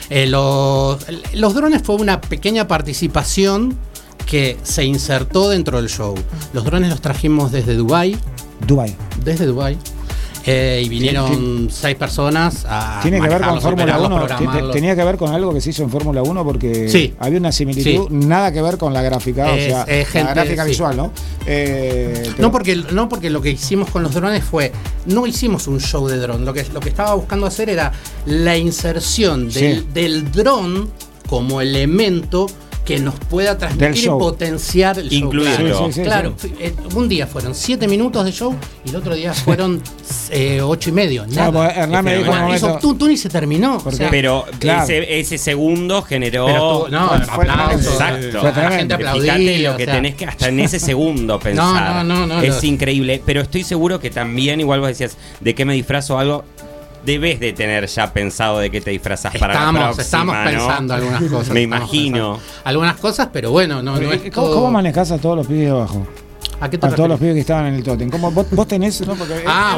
Los drones fue una pequeña participación que se insertó dentro del show. Los drones los trajimos desde Dubái. Desde Dubái. Y vinieron 6 personas a ¿Tiene que ver con Fórmula 1? ¿Tenía que ver con algo que se hizo en Fórmula 1? Porque había una similitud, nada que ver con la gráfica, la gráfica visual, ¿no? No porque lo que hicimos con los drones fue, no hicimos un show de dron, lo que estaba buscando hacer era la inserción del dron como elemento que nos pueda transmitir y potenciar el show. Incluirlo. Claro, un día fueron 7 minutos de show y el otro día fueron 8 y medio. Nada. Hernán me dijo eso tú ni se terminó. Pero ese segundo generó aplausos. Exacto. La gente aplaudía. Fíjate lo que tenés que hasta en ese segundo pensar. No, es increíble. Pero estoy seguro que también, igual vos decías, ¿de qué me disfrazo algo? Debes de tener ya pensado de qué te disfrazás para la próxima, estamos pensando algunas cosas. Me imagino. Algunas cosas, pero bueno, no es todo. ¿Cómo manejás a todos los pibes de abajo? ¿A qué te refieres? Todos los pibes que estaban en el tótem. ¿Cómo vos tenés? ¿No? Porque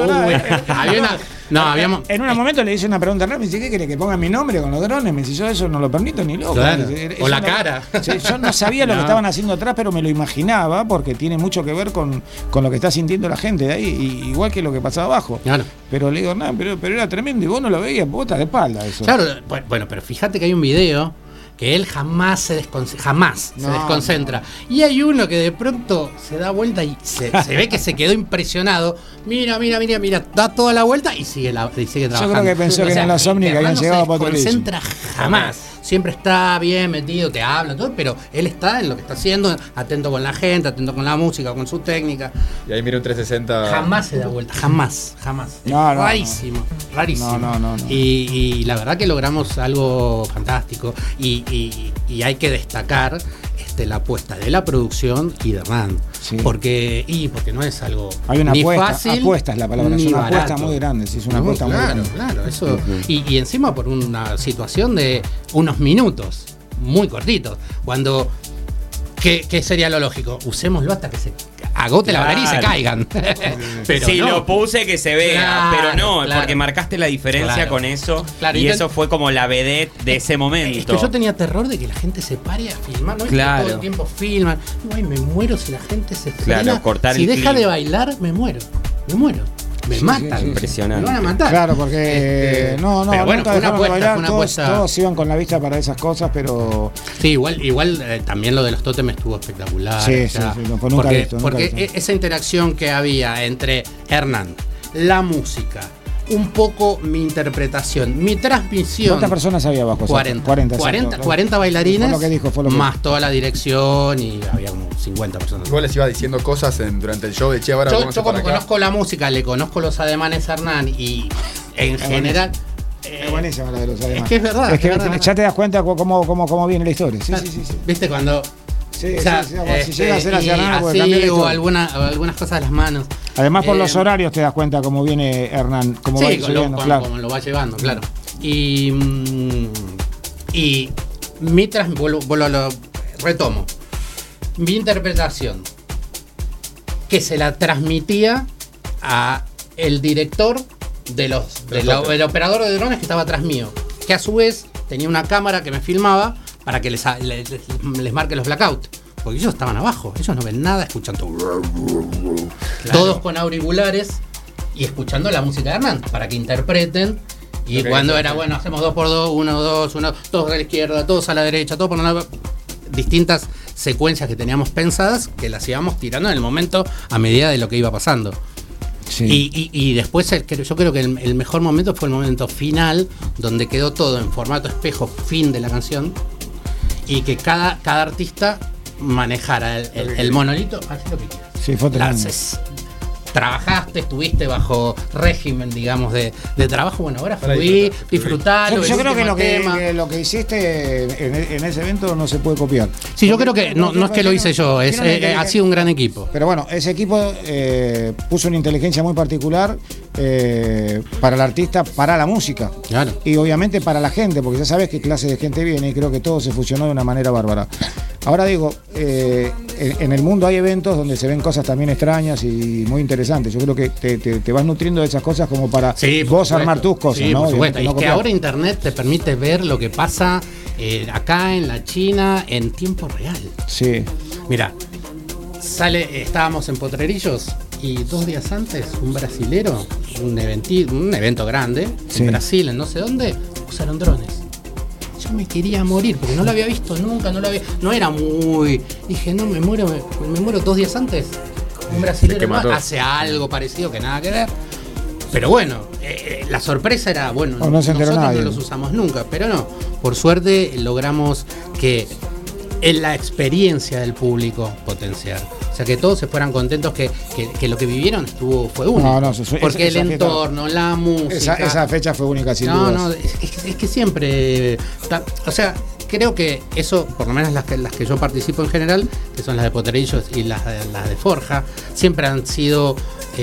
en un momento le hice una pregunta a Hernán, me dice, ¿qué querés que ponga mi nombre con los drones? Me dice, yo eso no lo permito ni loco. Claro. O la cara. Yo no sabía lo que estaban haciendo atrás, pero me lo imaginaba porque tiene mucho que ver con lo que está sintiendo la gente de ahí, igual que lo que pasaba abajo. Claro. Pero le digo, Hernán, pero era tremendo y vos no lo veías, vos estás de espalda eso. Claro, bueno, pero fíjate que hay un video que él jamás se desconcentra. Y hay uno que de pronto se da vuelta y se ve que se quedó impresionado. Mira, da toda la vuelta y sigue trabajando. Yo creo que pensó que eran los ovnis que habían llegado a Potrerillos. No se concentra jamás. Siempre está bien metido, te habla, todo, pero él está en lo que está haciendo, atento con la gente, atento con la música, con su técnica. Y ahí mira un 360. Jamás se da vuelta, jamás. Rarísimo. No. Y la verdad que logramos algo fantástico. Y hay que destacar la apuesta de la producción y de Hernán. Sí. Porque no es algo hay una ni apuesta, fácil. Apuesta es la palabra, es una barato. apuesta muy grande. Sí, es una apuesta muy grande. Claro, eso. Y encima por una situación de unos minutos muy cortitos. Cuando. ¿Qué sería lo lógico? Usémoslo hasta que se agote la batería y se caigan. Pero lo puse que se vea, pero no, porque marcaste la diferencia con eso. Claro, y eso fue como la vedette de ese momento. Es que yo tenía terror de que la gente se pare a filmar, ¿no? Es que todo el tiempo filman. Ay, me muero si la gente se frena. Si deja de bailar, me muero. Me matan. Impresionante. Me van a matar. Claro, porque pero bueno, fue una apuesta, todos iban con la vista para esas cosas, pero sí, igual también lo de los tótems estuvo espectacular. Sí, no fue nunca visto. Porque esa interacción que había entre Hernán, la música, un poco mi interpretación, mi transmisión. ¿Cuántas personas había abajo? 40 bailarines, fue lo que dijo, más toda la dirección, y había como 50 personas. Vos les ibas diciendo cosas durante el show de ahora yo como conozco la música, le conozco los ademanes a Hernán, y en general... Es buenísima la de los ademanes. Es que es verdad. Es que ya te das cuenta cómo viene la historia. Sí. ¿Viste cuando...? Sí, si llega a ser hacia nada, así, o algunas cosas de las manos. Además, por los horarios te das cuenta cómo viene Hernán, cómo va subiendo, claro. Cómo lo va llevando, claro. Y mientras lo retomo, mi interpretación, que se la transmitía a el director del operador de drones que estaba atrás mío, que a su vez tenía una cámara que me filmaba para que les marque los blackouts, porque ellos estaban abajo, ellos no ven nada, escuchan todo. Claro. Todos con auriculares y escuchando la música de Hernán para que interpreten. Y cuando era bueno, hacemos 2x2, 1-2, todos a la izquierda, todos a la derecha, todos por una... distintas secuencias que teníamos pensadas, que las íbamos tirando en el momento a medida de lo que iba pasando. Sí. Y después yo creo que el mejor momento fue el momento final, donde quedó todo en formato espejo, fin de la canción, y que cada artista manejara el monolito, haz lo que quieras. Sí, fue trabajaste, estuviste bajo régimen, digamos, de trabajo. Bueno, ahora fluí, disfrutalo. Yo creo que lo que hiciste en ese evento no se puede copiar. Sí, yo creo que no es que lo hice yo, ha sido un gran equipo. Pero bueno, ese equipo puso una inteligencia muy particular para el artista, para la música. Claro. Y obviamente para la gente, porque ya sabes qué clase de gente viene, y creo que todo se fusionó de una manera bárbara. Ahora digo, en el mundo hay eventos donde se ven cosas también extrañas y muy interesantes. Yo creo que te vas nutriendo de esas cosas como para vos armar tus cosas. Sí, ¿no? por supuesto. Y que ahora Internet te permite ver lo que pasa acá en la China en tiempo real. Sí. Mira, estábamos en Potrerillos y 2 días antes un brasilero, un evento grande, en Brasil, en no sé dónde, usaron drones. Yo me quería morir porque no lo había visto nunca, no era muy... Dije, no, me muero 2 días antes. Un brasileño hace algo parecido que nada que ver. Pero bueno, la sorpresa era, bueno, nosotros no los usamos nunca, pero no. Por suerte logramos que en la experiencia del público potenciar. O sea, que todos se fueran contentos, que lo que vivieron fue único. Porque el entorno, la música... Esa fecha fue única, sin duda. No, es que siempre... O sea, creo que eso, por lo menos las que yo participo en general, que son las de Potrerillos y las de Forja, siempre han sido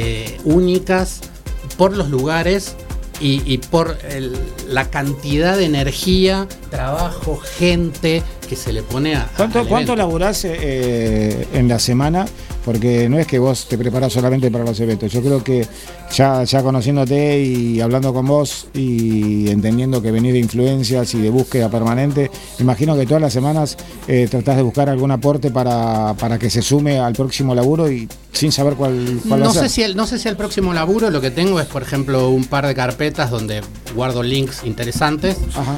únicas por los lugares y por la cantidad de energía, trabajo, gente que se le pone a... ¿Cuánto laburás en la semana? Porque no es que vos te preparás solamente para los eventos. Yo creo que ya conociéndote y hablando con vos y entendiendo que venís de influencias y de búsqueda permanente, imagino que todas las semanas tratás de buscar algún aporte para que se sume al próximo laburo y sin saber cuál va a ser. No sé si al próximo laburo lo que tengo es, por ejemplo, un par de carpetas donde guardo links interesantes. Ajá.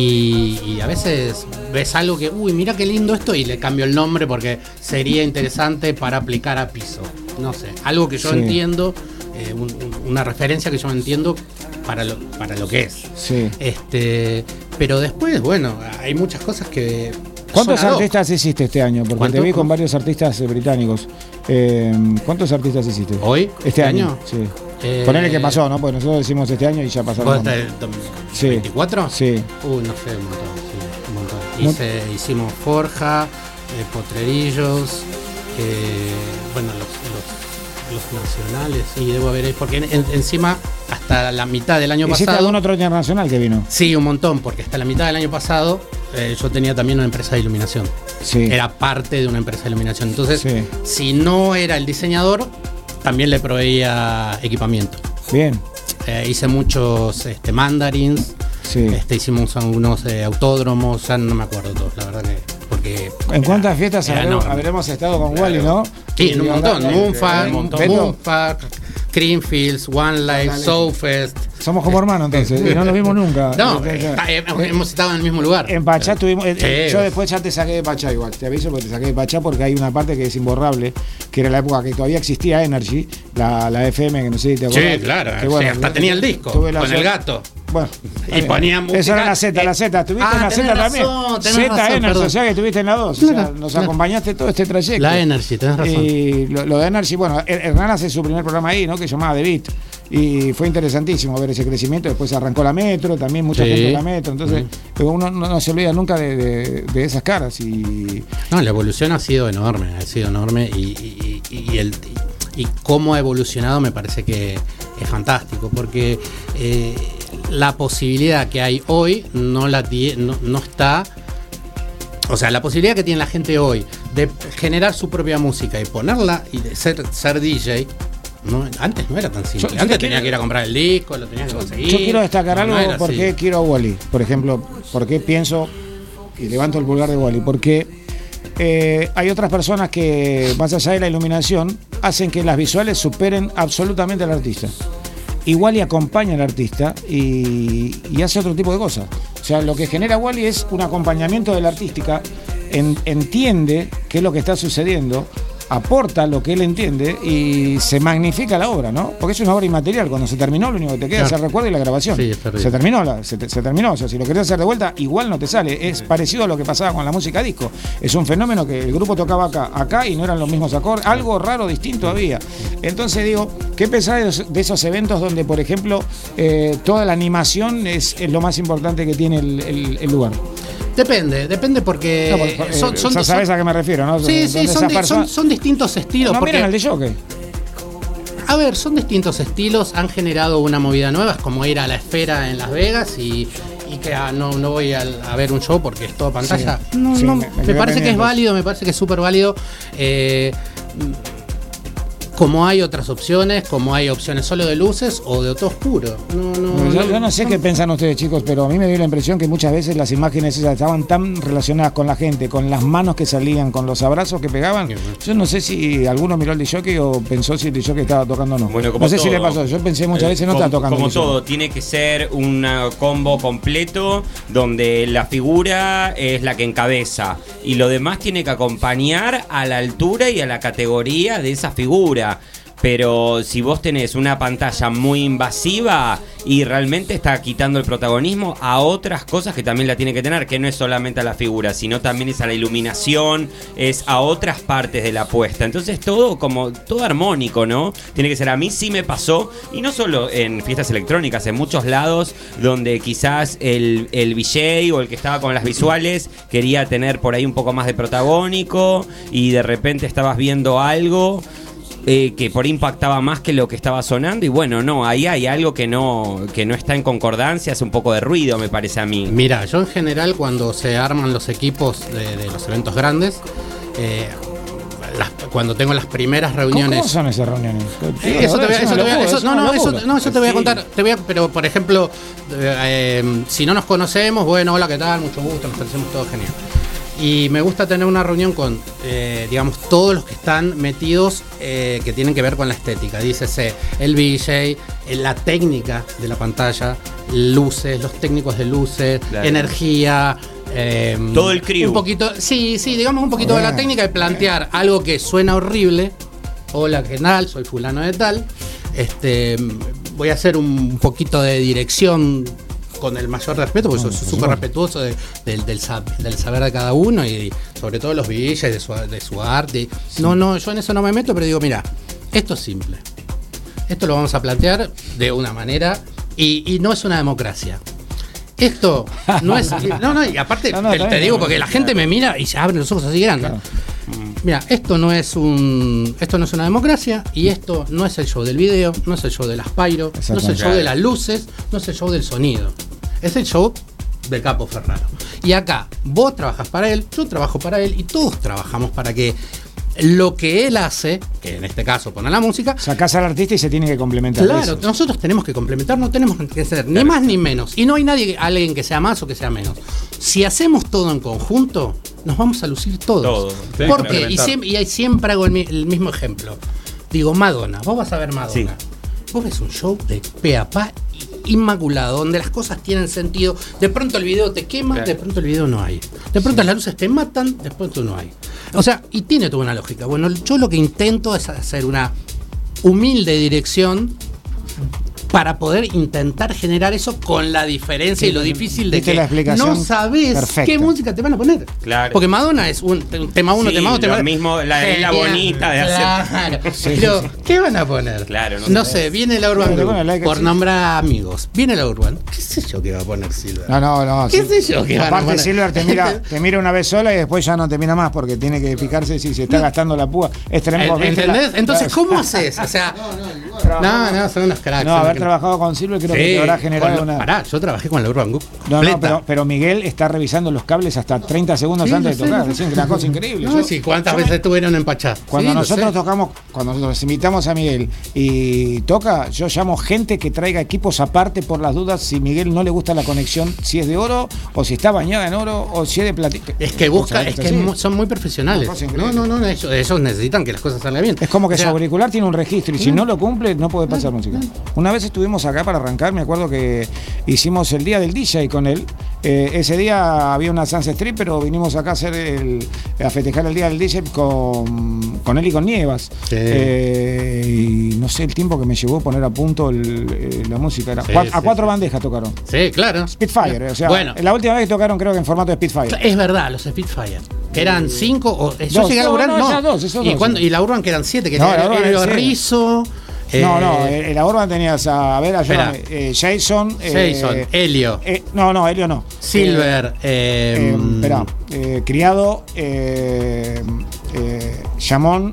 Y a veces ves algo que, mira qué lindo esto, y le cambio el nombre porque sería interesante para aplicar a piso. No sé, algo que yo entiendo, una referencia que yo entiendo para lo que es. Sí. Pero después, bueno, hay muchas cosas que... ¿Cuántos artistas hiciste este año? Porque te vi con varios artistas británicos. ¿Cuántos artistas hiciste? ¿Hoy? ¿Este año? Sí. Ponele que pasó, ¿no? Porque nosotros decimos este año y ya pasaron. ¿Vos estás el 24? Sí. No sé, un montón. Hicimos Forja, Potrerillos, bueno, los nacionales, y debo haber, porque encima hasta la mitad del año pasado... ¿Hiciste algún otro internacional que vino? Sí, un montón, porque hasta la mitad del año pasado yo tenía también una empresa de iluminación. Sí. Era parte de una empresa de iluminación. Entonces, si no era el diseñador, también le proveía equipamiento. Bien. Hice muchos mandarins. Sí. Hicimos algunos autódromos, ya no me acuerdo todos, la verdad que... Porque ¿en cuántas fiestas habremos estado con Wally, no? Sí, en un montón. Moonfar, Creamfields, One Life, Soulfest. Somos como hermanos entonces, y no nos vimos nunca. No, hemos estado en el mismo lugar. En Pachá tuvimos. Yo después ya te saqué de Pachá igual, te aviso porque te saqué de Pachá porque hay una parte que es imborrable, que era la época que todavía existía Energy, la FM, que no sé si te acuerdas. Sí, claro. Que, bueno, hasta tenía el disco con el gato. Bueno, y ponía música. Esa era la Z, ¿tuviste en la Z también? Z Energy, o sea que estuviste en la 2. Claro, o sea, nos acompañaste todo este trayecto. La Energy, tenés razón. Y lo de Energy, bueno, Hernán hace su primer programa ahí, ¿no? Que se llamaba The Beat. Y fue interesantísimo ver ese crecimiento. Después arrancó la Metro, también mucha gente en la Metro. Entonces, pero uno no se olvida nunca de esas caras. No, la evolución ha sido enorme, y cómo ha evolucionado me parece que es fantástico, porque la posibilidad que hay hoy no está. O sea, la posibilidad que tiene la gente hoy de generar su propia música y ponerla y de ser DJ. No, antes no era tan simple. Antes tenía que ir a comprar el disco, lo tenía que conseguir. Yo quiero destacar algo porque quiero a Wally. Por ejemplo, porque pienso y levanto el pulgar de Wally. Porque hay otras personas que, más allá de la iluminación, hacen que las visuales superen absolutamente al artista. Y Wally acompaña al artista y hace otro tipo de cosas. O sea, lo que genera Wally es un acompañamiento de la artística, entiende qué es lo que está sucediendo, aporta lo que él entiende y se magnifica la obra, ¿no? Porque es una obra inmaterial. Cuando se terminó, lo único que te queda es el recuerdo y la grabación. Sí, se terminó, se terminó. O sea, si lo querés hacer de vuelta, igual no te sale. Es parecido a lo que pasaba con la música disco. Es un fenómeno que el grupo tocaba acá y no eran los mismos acordes. Algo raro, distinto había. Entonces digo, ¿qué pensás de esos eventos donde, por ejemplo, toda la animación es lo más importante que tiene el lugar? Depende porque sabes a qué me refiero, ¿no? Sí, son distintos estilos. No miran el de Jockey. A ver, son distintos estilos, han generado una movida nueva, es como ir a la Esfera en Las Vegas y que no voy a ver un show porque es todo pantalla. Sí, me parece que es válido, me parece que es súper válido. Como hay otras opciones, como hay opciones solo de luces o de todo oscuro. Yo no sé qué piensan ustedes, chicos, pero a mí me dio la impresión que muchas veces las imágenes esas estaban tan relacionadas con la gente, con las manos que salían, con los abrazos que pegaban. Yo no sé si alguno miró el disc-jockey o pensó si el disc-jockey estaba tocando o no. Bueno, no sé si le pasó. Yo pensé muchas veces no estaba tocando. Como todo, tiene que ser un combo completo donde la figura es la que encabeza y lo demás tiene que acompañar a la altura y a la categoría de esa figura. Pero si vos tenés una pantalla muy invasiva y realmente está quitando el protagonismo a otras cosas que también la tiene que tener, que no es solamente a la figura, sino también es a la iluminación, es a otras partes de la puesta. Entonces todo armónico, ¿no? Tiene que ser. A mí sí me pasó, y no solo en fiestas electrónicas, en muchos lados donde quizás el VJ o el que estaba con las visuales quería tener por ahí un poco más de protagónico y de repente estabas viendo algo que por ahí impactaba más que lo que estaba sonando y bueno, no, ahí hay algo que no está en concordancia, hace un poco de ruido, me parece a mí. Mira, yo en general cuando se arman los equipos de los eventos grandes, cuando tengo las primeras reuniones. ¿Cómo son esas reuniones? Eso te voy a contar. Pero por ejemplo, si no nos conocemos, bueno, hola, ¿qué tal? Mucho gusto, nos parecemos todo genial. Y me gusta tener una reunión con, digamos, todos los que están metidos que tienen que ver con la estética. Dícese el VJ, la técnica de la pantalla, luces, los técnicos de luces, claro, energía. Todo el crew. Un poquito, digamos un poquito de la técnica y plantear algo que suena horrible. Hola, ¿qué tal? Soy fulano de tal. Voy a hacer un poquito de dirección con el mayor respeto, porque soy súper respetuoso del saber de cada uno y sobre todo los VJs de su arte. Sí. No, yo en eso no me meto, pero digo, mira, esto es simple. Esto lo vamos a plantear de una manera y no es una democracia. Esto no es. Y aparte te digo porque la gente me mira y se abren los ojos así grandes. Claro. Mira, esto no es una democracia y esto no es el show del video, no es el show de las pyro, no es el show de las luces, no es el show del sonido. Es el show del Capo Ferraro. Y acá vos trabajas para él, yo trabajo para él y todos trabajamos para que lo que él hace, que en este caso pone la música, sacás al artista y se tiene que complementar. Claro, eso. Nosotros tenemos que complementar, no tenemos que ser ni más ni menos. Y no hay alguien que sea más o que sea menos. Si hacemos todo en conjunto, nos vamos a lucir todos. Porque, y siempre hago el mismo ejemplo. Digo, Madonna, vos vas a ver Madonna. Sí. vos ves un show de pe a pa inmaculado, donde las cosas tienen sentido. De pronto el video te quema, de pronto el video no hay. De pronto las luces te matan, de pronto no hay. O sea, y tiene toda una lógica. Bueno, yo lo que intento es hacer una humilde dirección para poder intentar generar eso con la diferencia y lo difícil de que no sabes qué música te van a poner. Claro. Porque Madonna es un tema 1, tema 2, tema 2. Lo mismo, la bonita de hacer. Pero, ¿qué van a poner? Claro, no sé, viene la Urban Group, por nombrar amigos. Viene la Urban. ¿Qué sé yo qué va a poner Silver? No. ¿Qué sé yo qué va a poner? Aparte, Silver te mira una vez sola y después ya no te mira más porque tiene que fijarse si se está gastando la púa. Es tremendo. ¿Entendés? Entonces, ¿cómo haces? O sea, no, son unos cracks. No, haber trabajado con Silver creo que te habrá generado una... Pará, yo trabajé con la Urban Group. Pero Miguel está revisando los cables hasta 30 segundos antes de tocar. Es una cosa increíble. ¿Cuántas veces estuvieron empachados? Cuando nosotros invitamos a Miguel y toca, yo llamo gente que traiga equipos aparte por las dudas si Miguel no le gusta la conexión, si es de oro o si está bañada en oro o si es de platino. Es que son muy profesionales. No, ellos necesitan que las cosas salgan bien. Es como que su auricular tiene un registro y si no lo cumple no puede pasar música. Una vez estuvimos acá para arrancar, me acuerdo que hicimos el día del DJ con él. Ese día había una Sunset Strip, pero vinimos acá a festejar el día del DJ con él y con Nievas. Sí. Y no sé el tiempo que me llevó a poner a punto la música. Era a 4 bandejas tocaron. Sí, claro. Spitfire, o sea, la última vez que tocaron creo que en formato de Spitfire. Es verdad, los Spitfire. Que eran 5 yo llegué a laburar, y la Urban que eran 7, que era Rizzo. La Urban tenías Jason, Helio. Helio no. Silver. Criado, Jamón,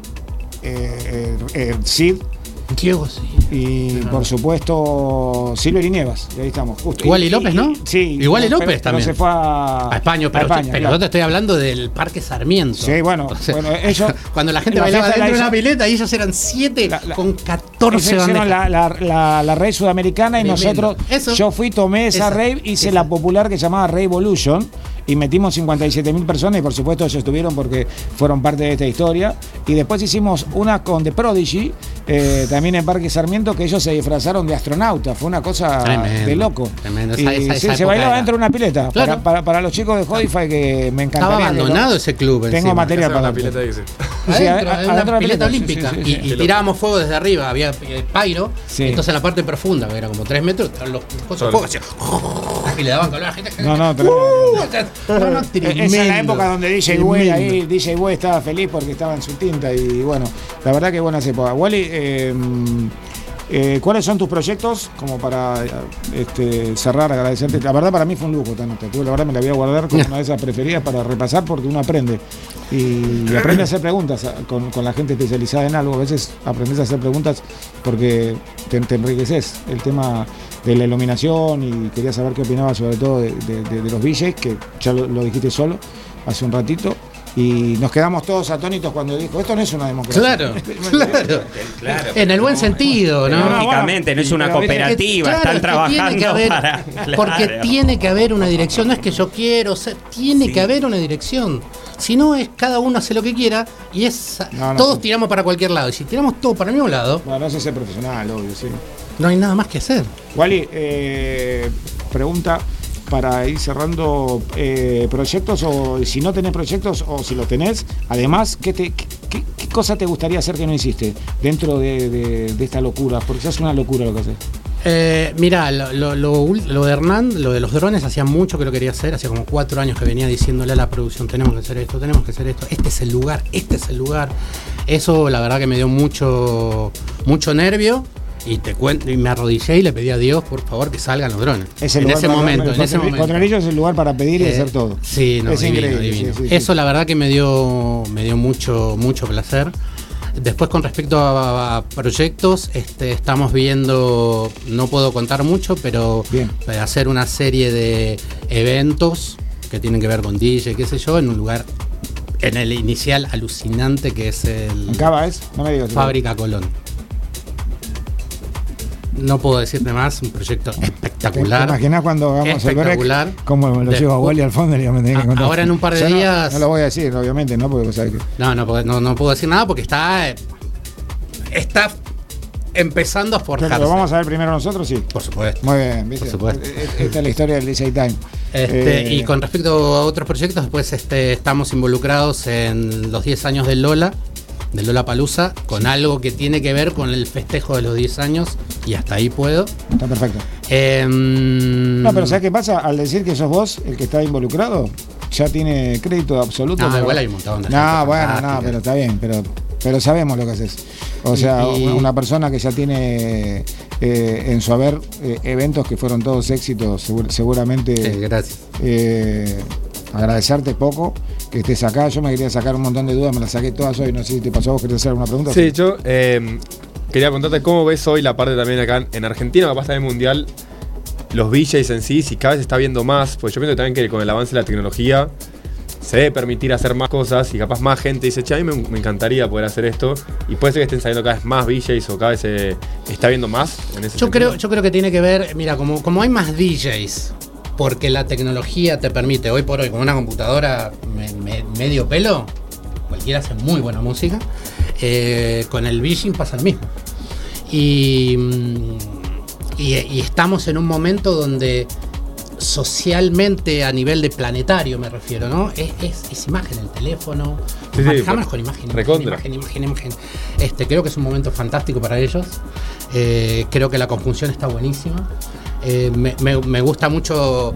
Sid. Diego, sí. Y por supuesto Silver y Nievas, y ahí estamos. Justo. Igual y López, ¿no? Sí. Igual y López también. Se fue a España, pero yo te estoy hablando del Parque Sarmiento. Sí, bueno, ellos cuando la gente bailaba dentro de una pileta y ellos eran 7 con 14 bandejas. La rave sudamericana y nosotros, yo tomé esa rave, hice la popular que llamaba Rave Evolution y metimos 57.000 personas y por supuesto ellos estuvieron porque fueron parte de esta historia. Y después hicimos una con The Prodigy, también en Parque Sarmiento, que ellos se disfrazaron de astronautas. Fue una cosa de loco. Tremendo. Se bailaba dentro de una pileta. Claro. Para los chicos de Hodify que me encantaría. Estaba abandonado ese club. Tengo material para la pileta. Adentro de la pileta olímpica. Sí. Y tirábamos fuego desde arriba. Había pyro. Sí. Entonces en la parte profunda, que era como 3 metros, los cosas de fuego hacían. Y le daban calor a la gente. Esa es la época donde DJ Way estaba feliz porque estaba en su tinta. Y bueno, la verdad que buena época. Wally, ¿cuáles son tus proyectos? Como para cerrar, agradecerte. La verdad para mí fue un lujo, Tanita. La verdad me la voy a guardar como una de esas preferidas para repasar porque uno aprende. Y aprende a hacer preguntas con la gente especializada en algo. A veces aprendes a hacer preguntas porque te enriqueces. El tema de la iluminación y quería saber qué opinabas sobre todo de los DJs, que ya lo dijiste solo hace un ratito. Y nos quedamos todos atónitos cuando dijo, esto no es una democracia. Claro. En el buen sentido, ¿no? Lógicamente, no es una cooperativa, están trabajando porque tiene que haber una dirección, no es que yo quiero ser, tiene que haber una dirección. Si no, es cada uno hace lo que quiera y todos tiramos para cualquier lado. Y si tiramos todo para el mismo lado... No es ser profesional, obvio, sí. No hay nada más que hacer. Wally, pregunta... para ir cerrando proyectos, o si no tenés proyectos, o si los tenés, además, ¿qué cosa te gustaría hacer que no hiciste dentro de esta locura? Porque es una locura lo que haces. Mirá, lo de Hernán, lo de los drones, hacía mucho que lo quería hacer, hacía como 4 años que venía diciéndole a la producción, tenemos que hacer esto, este es el lugar. Eso la verdad que me dio mucho nervio. Y me arrodillé y le pedí a Dios, por favor, que salgan los drones. En ese momento. Contra ellos es el lugar para pedir y hacer todo. Sí, no, es increíble. Sí. Eso la verdad que me dio mucho placer. Después, con respecto a proyectos, estamos viendo, no puedo contar mucho, pero hacer una serie de eventos que tienen que ver con DJ, qué sé yo, en un lugar, en el inicial alucinante que es el... ¿En Cava es? No me digas. Fábrica Colón. No puedo decirte más, un proyecto espectacular. ¿Te imaginas cuando hagamos el break? Como me lo llevo a Wally al fondo y me tenés que contar. Ahora en un par de días... No lo voy a decir, obviamente, ¿no? Porque sabes que... No puedo decir nada porque está empezando a forjarse. ¿Lo vamos a ver primero nosotros? Sí. Por supuesto. Muy bien, ¿viste? Por supuesto. Esta es la historia del DJ Time. Y con respecto a otros proyectos, después estamos involucrados en los 10 años del Lollapalooza, con algo que tiene que ver con el festejo de los 10 años, y hasta ahí puedo. Está perfecto. No, pero ¿sabes qué pasa? Al decir que sos vos el que está involucrado, ya tiene crédito absoluto. No, igual hay un montón de gente pero está bien, pero sabemos lo que haces. O sea, una persona que ya tiene en su haber eventos que fueron todos éxitos, seguramente. Gracias. Agradecerte poco que estés acá. Yo me quería sacar un montón de dudas, me las saqué todas hoy. No sé si te pasó a vos, ¿querés hacer alguna pregunta? Sí, yo quería preguntarte cómo ves hoy la parte también acá en Argentina, capaz también mundial, los DJs en sí, si cada vez se está viendo más, pues yo pienso también que con el avance de la tecnología se debe permitir hacer más cosas y capaz más gente dice, che, a mí me encantaría poder hacer esto, y puede ser que estén saliendo cada vez más DJs o cada vez se está viendo más en ese sentido. Yo creo que tiene que ver, mira, como hay más DJs, porque la tecnología te permite, hoy por hoy, con una computadora medio pelo, cualquiera hace muy buena música, con el DJing pasa lo mismo. Y estamos en un momento donde socialmente, a nivel de planetario me refiero, ¿no? Es imagen, el teléfono, manejamos con imagen. Creo que es un momento fantástico para ellos. Creo que la conjunción está buenísima. Me gusta mucho.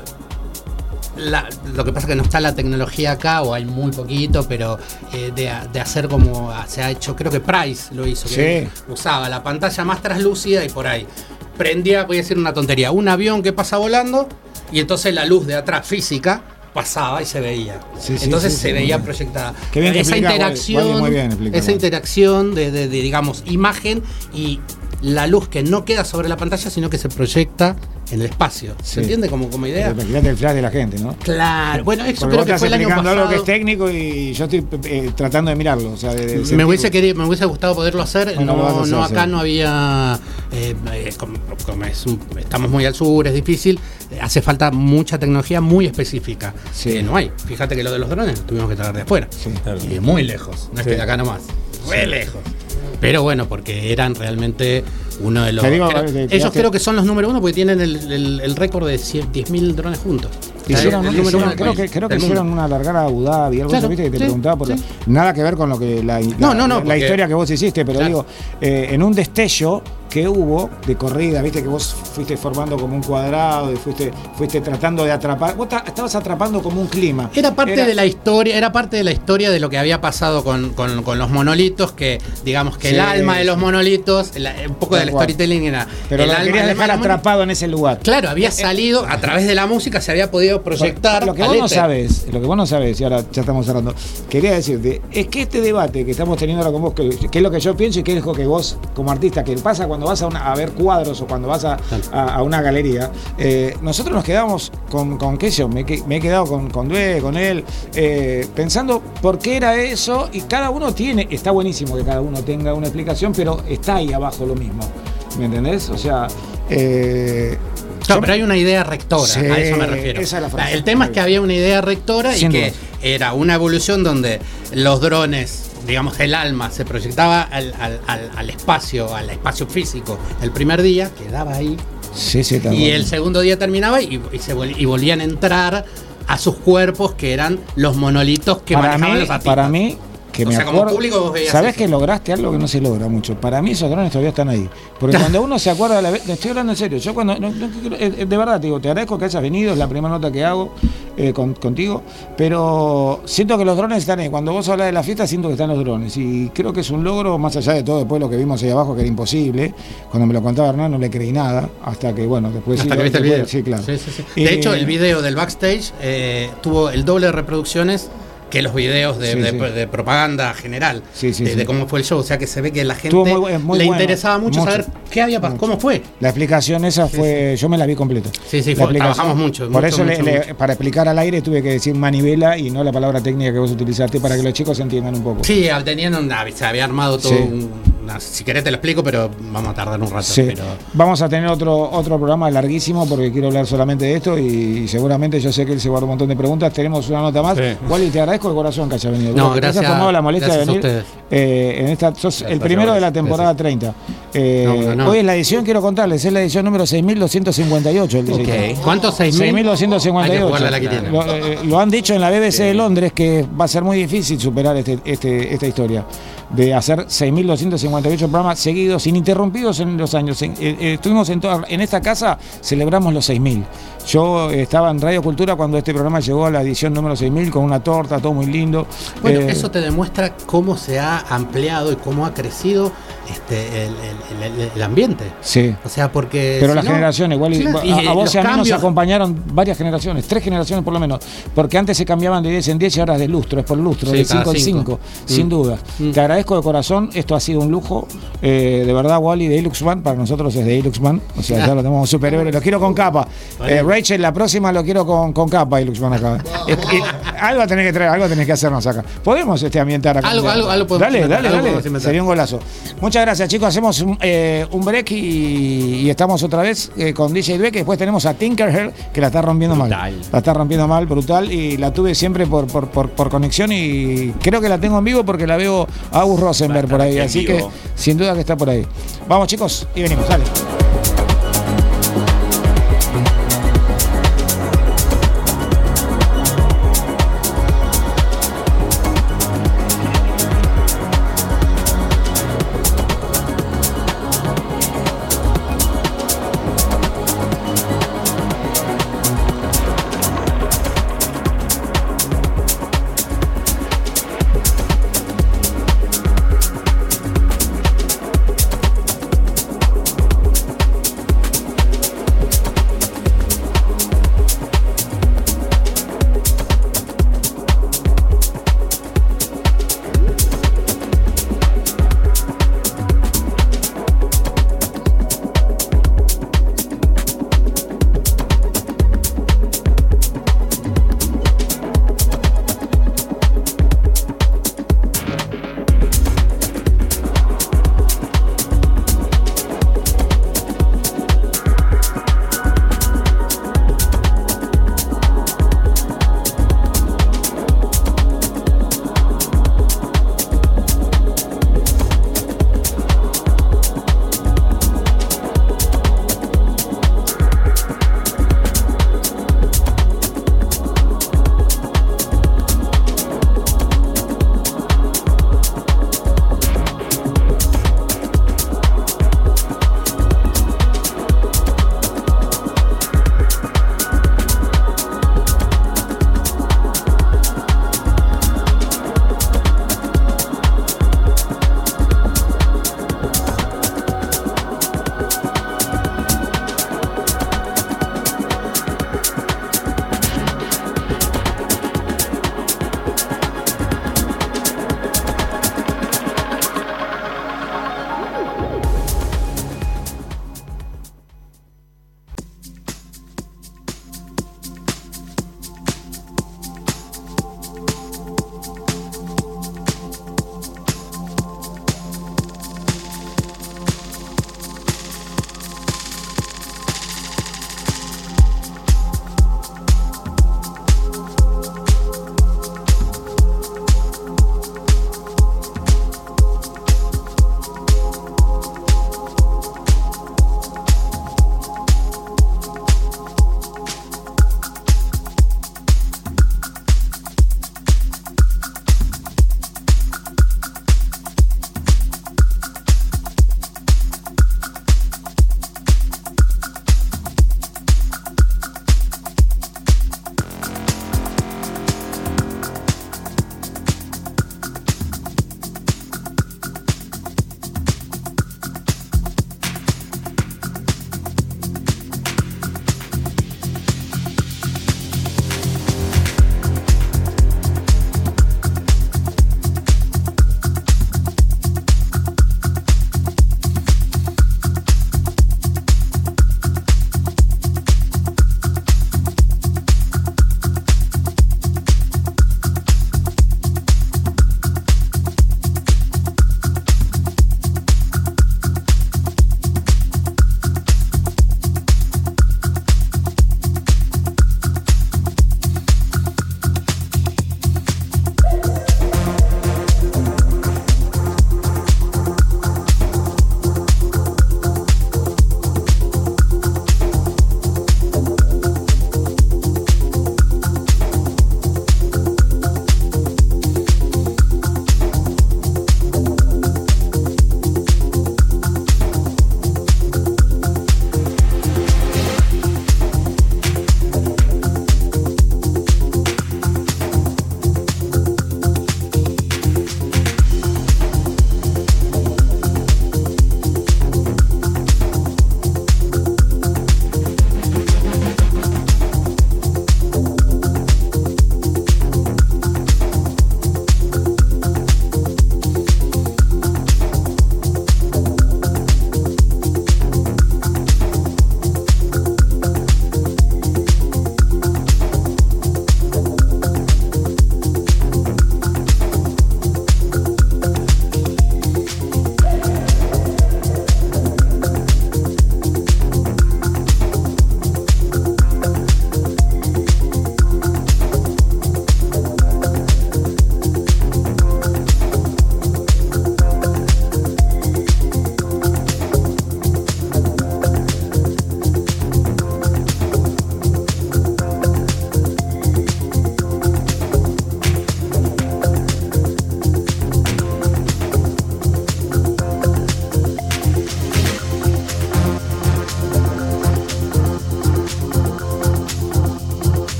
Lo que pasa es que no está la tecnología acá, o hay muy poquito, pero de hacer como se ha hecho, creo que Price lo hizo, que usaba la pantalla más traslúcida y por ahí prendía, voy a decir una tontería, un avión que pasa volando, y entonces la luz de atrás física pasaba y se veía. Entonces se veía proyectada. Esa interacción de digamos, imagen y la luz que no queda sobre la pantalla, sino que se proyecta en el espacio. ¿Se entiende como idea? Imagínate el flash de la gente, ¿no? Claro. Bueno, eso porque creo que fue el año pasado. Algo que es técnico y yo estoy tratando de mirarlo. O sea, me hubiese gustado poderlo hacer. Bueno, acá no había. Estamos muy al sur, es difícil. Hace falta mucha tecnología muy específica. Que no hay. Fíjate que lo de los drones tuvimos que traer de afuera. Y de muy lejos. No es que de acá nomás. Re lejos. Pero bueno, porque eran realmente uno de los. Ellos creo que son los número uno porque tienen el récord de 10.000 drones juntos. Creo que hicieron una largada a Abu Dhabi, algo así, viste, que te preguntaba por nada que ver con lo que la historia que vos hiciste, pero digo, en un destello que hubo de corrida, viste que vos fuiste formando como un cuadrado y fuiste tratando de atrapar, vos estabas atrapando como un clima. Era parte de la historia de lo que había pasado con los monolitos, que digamos que el alma de los monolitos, un poco del storytelling era. Pero lo querías dejar atrapado en ese lugar. Claro, había salido a través de la música, se había podido proyectar. Lo que vos no sabés, y ahora ya estamos cerrando, quería decirte, es que este debate que estamos teniendo ahora con vos, que es lo que yo pienso y que es lo que vos, como artista, que pasa cuando vas a ver cuadros o cuando vas a una galería, nosotros nos quedamos con qué sé yo, me he quedado con Due, con él, pensando por qué era eso, y cada uno está buenísimo que cada uno tenga una explicación, pero está ahí abajo lo mismo, ¿me entendés? O sea, claro, pero hay una idea rectora, a eso me refiero. Esa es la frase. El tema es que había una idea rectora y que era una evolución donde los drones, digamos, el alma se proyectaba al espacio físico el primer día, quedaba ahí, y el segundo día terminaba y volvían a entrar a sus cuerpos, que eran los monolitos que manejaban los artistas. Para mí, que me acuerdo, como público vos veías ¿sabés eso? Que lograste algo que no se logra mucho. Para mí esos drones todavía están ahí. Porque cuando uno se acuerda de te estoy hablando en serio, yo cuando de verdad te digo, te agradezco que hayas venido, es la primera nota que hago contigo, pero siento que los drones están ahí. Cuando vos hablas de la fiesta, siento que están los drones, y creo que es un logro, más allá de todo después lo que vimos ahí abajo, que era imposible. Cuando me lo contaba Hernán no le creí nada, hasta que bueno, después hasta que viste el video. Sí, claro. Sí. De hecho, el video del backstage tuvo el doble de reproducciones que los videos de propaganda general, de cómo fue el show. O sea que se ve que a la gente le interesaba mucho saber qué había pasado, cómo fue. La explicación esa fue, yo me la vi completa. Trabajamos mucho. Por eso para explicar al aire tuve que decir manivela y no la palabra técnica que vos utilizaste, para que los chicos entiendan un poco. Sí, se había armado todo un si querés te lo explico, pero vamos a tardar un rato. Sí. Pero... Vamos a tener otro programa larguísimo porque quiero hablar solamente de esto y seguramente yo sé que él se guarda un montón de preguntas. Tenemos una nota más. Wally, te agradezco de corazón que haya venido. No, gracias. Te has tomado la molestia de venir. Sos el primero de la temporada 30. Hoy es la edición, quiero contarles, es la edición número 6258. ¿Cuántos? 6258. Lo han dicho en la BBC de Londres que va a ser muy difícil superar esta historia de hacer 6.258 programas seguidos, ininterrumpidos en los años. Estuvimos en esta casa, celebramos los 6.000. Yo estaba en Radio Cultura cuando este programa llegó a la edición número 6.000 con una torta, todo muy lindo. Bueno, eso te demuestra cómo se ha ampliado y cómo ha crecido el ambiente. Sí. O sea, porque... Pero las generaciones, igual, claro, a vos y a mí nos cambios... acompañaron varias generaciones, 3 generaciones por lo menos, porque antes se cambiaban de 10 en 10 y ahora es de lustro, es por lustro, de 5 en 5, sin duda. Te agradezco de corazón, esto ha sido un lujo, de verdad, Wally, de Ilux Band, para nosotros es de Ilux Band, o sea, ya lo tenemos superhéroe, lo quiero con capa. Rachel, la próxima lo quiero con capa, Ilux Band acá. Algo tenés que traer, algo tenés que hacernos acá. Podemos ambientar acá. Algo podemos Dale, sería un golazo. Muchas gracias, chicos, hacemos un break y estamos otra vez con DJ Dweck, que después tenemos a Tinkerhead, que la está rompiendo brutal. mal. La está rompiendo mal, brutal, y la tuve siempre por conexión y creo que la tengo en vivo porque la veo a Agus Rosenberg por ahí, así que sin duda que está por ahí. Vamos, chicos, y venimos, dale.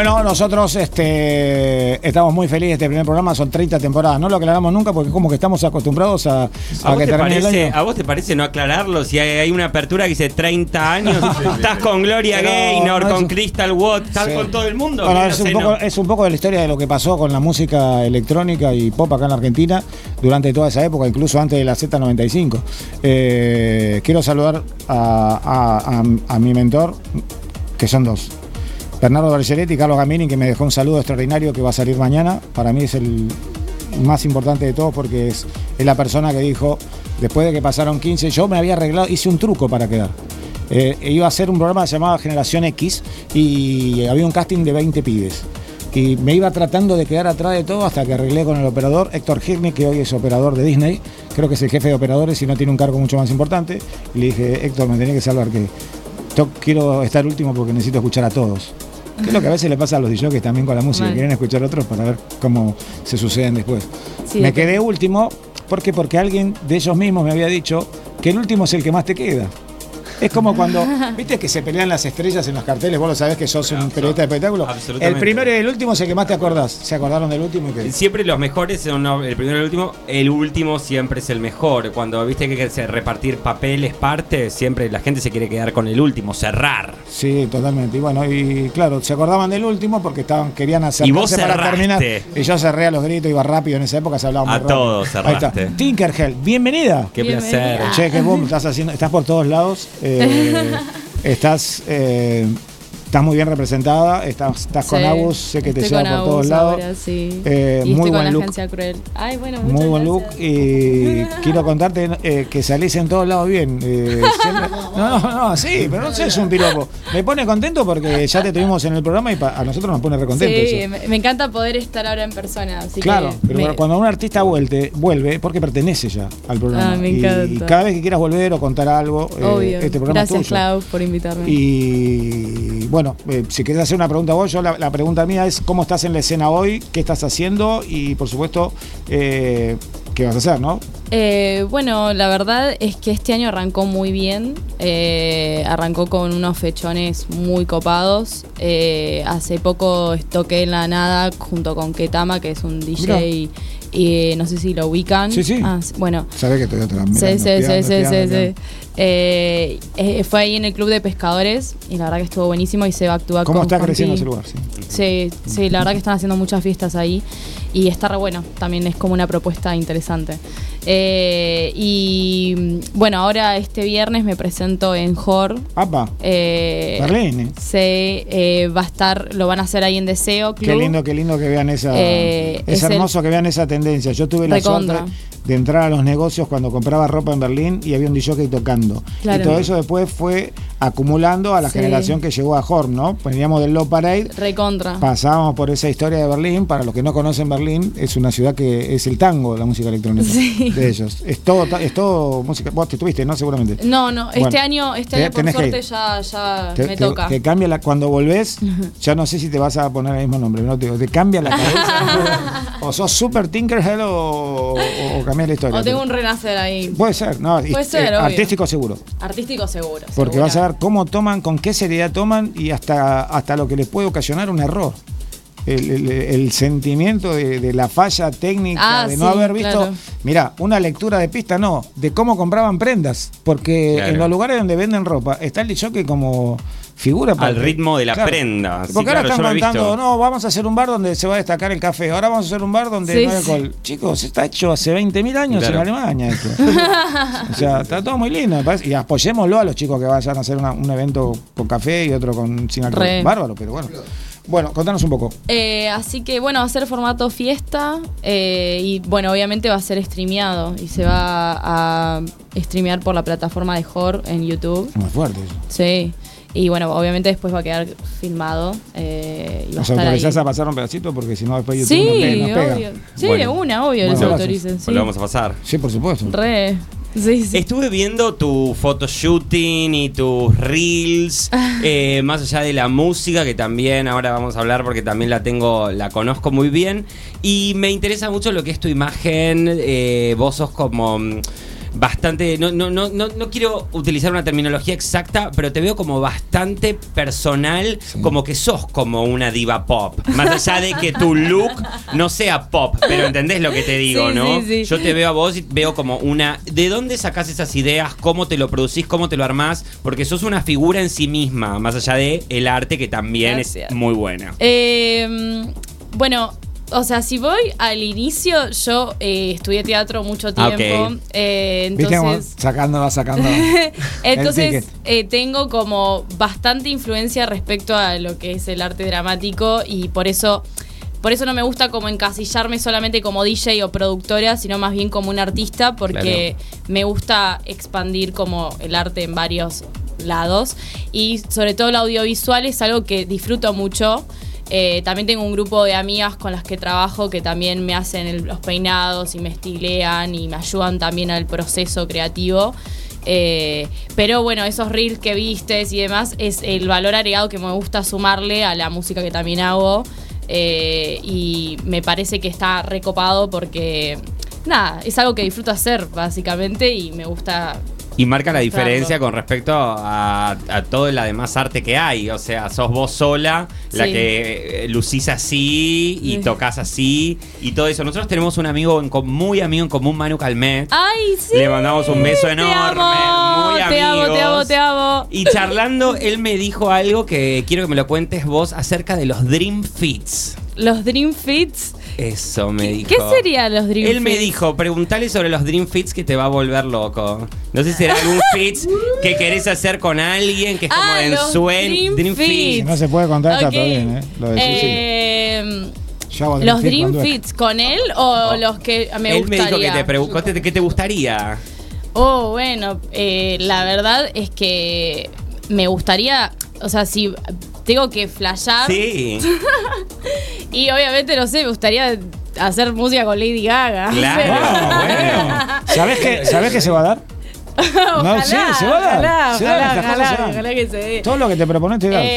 Bueno, nosotros estamos muy felices de este primer programa, son 30 temporadas, no lo aclaramos nunca porque como que estamos acostumbrados a que termine el año. ¿A vos te parece no aclararlo? Si hay una apertura que dice 30 años, estás con Gloria Gaynor, con Crystal Watts, estás con todo el mundo. Bueno, es un poco de la historia de lo que pasó con la música electrónica y pop acá en la Argentina durante toda esa época, incluso antes de la Z95. Quiero saludar a mi mentor, que son dos. Bernardo Bergeret y Carlos Gamini, que me dejó un saludo extraordinario que va a salir mañana. Para mí es el más importante de todos porque es la persona que dijo, después de que pasaron 15, yo me había arreglado, hice un truco para quedar. Iba a hacer un programa llamado Generación X y había un casting de 20 pibes. Y me iba tratando de quedar atrás de todo hasta que arreglé con el operador Héctor Hirni, que hoy es operador de Disney. Creo que es el jefe de operadores y no tiene un cargo mucho más importante. Y le dije, Héctor, me tenía que salvar, que quiero estar último porque necesito escuchar a todos. Que es lo que a veces le pasa a los DJs también con la música, que quieren escuchar a otros para ver cómo se suceden después. Sí, me quedé último, ¿por qué? Porque alguien de ellos mismos me había dicho que el último es el que más te queda. Es como cuando, viste que se pelean las estrellas en los carteles, vos lo sabés que sos un periodista de espectáculo. El primero y el último es el que más te acordás. ¿Se acordaron del último? Y que... Siempre los mejores son el primero y el último siempre es el mejor. Cuando viste que hay que repartir papeles, partes, siempre la gente se quiere quedar con el último, cerrar. Sí, totalmente. Y bueno, y claro, se acordaban del último porque querían hacer y vos para terminar. Y yo cerré a los gritos, iba rápido, en esa época se hablaba muy rápido. A todos cerraste. Ahí está. Tinkerhell, bienvenida. Qué placer. Che, que vos estás por todos lados. Estás muy bien representada, estás con Agus, sé que te lleva por todos lados. Ahora, sí. Y muy buen look. Cruel. Ay, bueno, muy buen look y quiero contarte que salís en todos lados bien. No, sí, pero no sé, es un piropo. Me pone contento porque ya te tuvimos en el programa y a nosotros nos pone recontentos. Sí, me encanta poder estar ahora en persona. Así claro, que pero cuando un artista vuelve, porque pertenece ya al programa. Me encanta. Y cada vez que quieras volver o contar algo, este programa gracias, es tuyo. Clau, por invitarme. Y bueno, si querés hacer una pregunta vos, yo la pregunta mía es ¿cómo estás en la escena hoy? ¿Qué estás haciendo? Y por supuesto, ¿qué vas a hacer, no? Bueno, la verdad es que este año arrancó muy bien. Arrancó con unos fechones muy copados. Hace poco toqué en la nada junto con Ketama, que es un DJ. Mirá. Y no sé si lo ubican. Sí. Bueno. Sabés que estoy atrás. Sí. Fue ahí en el Club de Pescadores y la verdad que estuvo buenísimo y se va a actuar con... ¿Cómo está creciendo ese lugar? Sí, la verdad que están haciendo muchas fiestas ahí y está re bueno, también es como una propuesta interesante. Y bueno, ahora este viernes me presento en Jor. Berlín. Sí, va a estar, lo van a hacer ahí en Deseo Club. Qué lindo que vean esa. Es hermoso que vean esa tendencia. Yo tuve la suerte de entrar a los negocios cuando compraba ropa en Berlín y había un DJ tocando. Claro. Y todo eso después fue acumulando a la generación que llegó a Horn, ¿no? Veníamos del Low Parade. Recontra. Pasábamos por esa historia de Berlín. Para los que no conocen Berlín, es una ciudad que es el tango, la música electrónica de ellos. Es todo música. Vos te estuviste, ¿no? Seguramente. No. Bueno, este año por suerte ya me toca. Te cambia cuando volvés, ya no sé si te vas a poner el mismo nombre, ¿no? Te cambia la cabeza. O sos super Tinkerhead o cambias la historia. O tengo un renacer ahí. Puede ser, ¿no? Puede ser, artístico seguro. Artístico seguro. Porque vas a ver cómo toman, con qué seriedad toman y hasta lo que les puede ocasionar un error. El sentimiento de la falla técnica, de no haber visto. Claro. Mirá, una lectura de pista de cómo compraban prendas. Porque en los lugares donde venden ropa está el DJ como figura al ritmo de la prenda. Porque ahora están contando, vamos a hacer un bar donde se va a destacar el café. Ahora vamos a hacer un bar donde no hay alcohol. Chicos, está hecho hace 20.000 años en Alemania esto. O sea, está todo muy lindo. Y apoyémoslo a los chicos que vayan a hacer un evento con café y otro sin alcohol. Bárbaro, pero bueno. Bueno, contanos un poco. Así que bueno, va a ser formato fiesta y bueno, obviamente va a ser streameado y se va a streamear por la plataforma de Jor en YouTube. Es muy fuerte eso. Sí. Y bueno, obviamente después va a quedar filmado. Y ¿Nos autorizás a pasar un pedacito? Porque si no después YouTube nos pega. Obvio. Sí, obvio les autoricen. Pues lo vamos a pasar. Sí, por supuesto. Sí. Estuve viendo tu photoshooting y tus reels, más allá de la música, que también ahora vamos a hablar porque también la conozco muy bien. Y me interesa mucho lo que es tu imagen. Vos sos como... bastante, no quiero utilizar una terminología exacta, pero te veo como bastante personal, como que sos como una diva pop, más allá de que tu look no sea pop, pero entendés lo que te digo, Sí, ¿no? sí. Yo te veo a vos y veo como una, ¿de dónde sacás esas ideas? ¿Cómo te lo producís? ¿Cómo te lo armás? Porque sos una figura en sí misma, más allá de el arte, que también Gracias. es muy buena. Bueno, o sea, si voy al inicio, yo estudié teatro mucho tiempo. Ok. ¿Viste cómo Entonces, va sacando? entonces tengo como bastante influencia respecto a lo que es el arte dramático y por eso no me gusta como encasillarme solamente como DJ o productora, sino más bien como un artista, porque me gusta expandir como el arte en varios lados y sobre todo el audiovisual es algo que disfruto mucho. También tengo un grupo de amigas con las que trabajo que también me hacen los peinados y me estilean y me ayudan también al proceso creativo. Pero bueno, esos reels que vistes y demás es el valor agregado que me gusta sumarle a la música que también hago. Y me parece que está recopado porque, nada, es algo que disfruto hacer básicamente y me gusta. Y marca la mostrarlo. diferencia con respecto a todo el demás arte que hay. O sea, sos vos sola la Sí. que lucís así y tocas así y todo eso. Nosotros tenemos un amigo muy amigo en común, Manu Calmet. ¡Ay, sí! Le mandamos un beso enorme. Muy te amigos. te amo. Y charlando, él me dijo algo que quiero que me lo cuentes vos acerca de los Dream Fits. Los Dream Fits. Eso me dijo. ¿Qué serían los Dream Fits? Él me dijo, preguntale sobre los Dream Fits que te va a volver loco. No sé si será algún fits que querés hacer con alguien, que es como de los ensueño. Dream Si Fits. no se puede contar, está Ok. todo bien, ¿eh? Lo decís, sí. Yo hago ¿Los Fit Dream cuando- Fits con él o los que me Él me dijo que gustaría? te preguntó qué te gustaría. Oh, bueno, la verdad es que me gustaría, o sea, si tengo que flashear Sí, y obviamente, no sé, me gustaría hacer música con Lady Gaga. claro. Bueno. ¿Sabés qué se va a dar? Ojalá, No, sí, se va a dar. ojalá, Se va a dar, ojalá, estas cosas se dan. ojalá que se dé. Todo lo que te propones te das.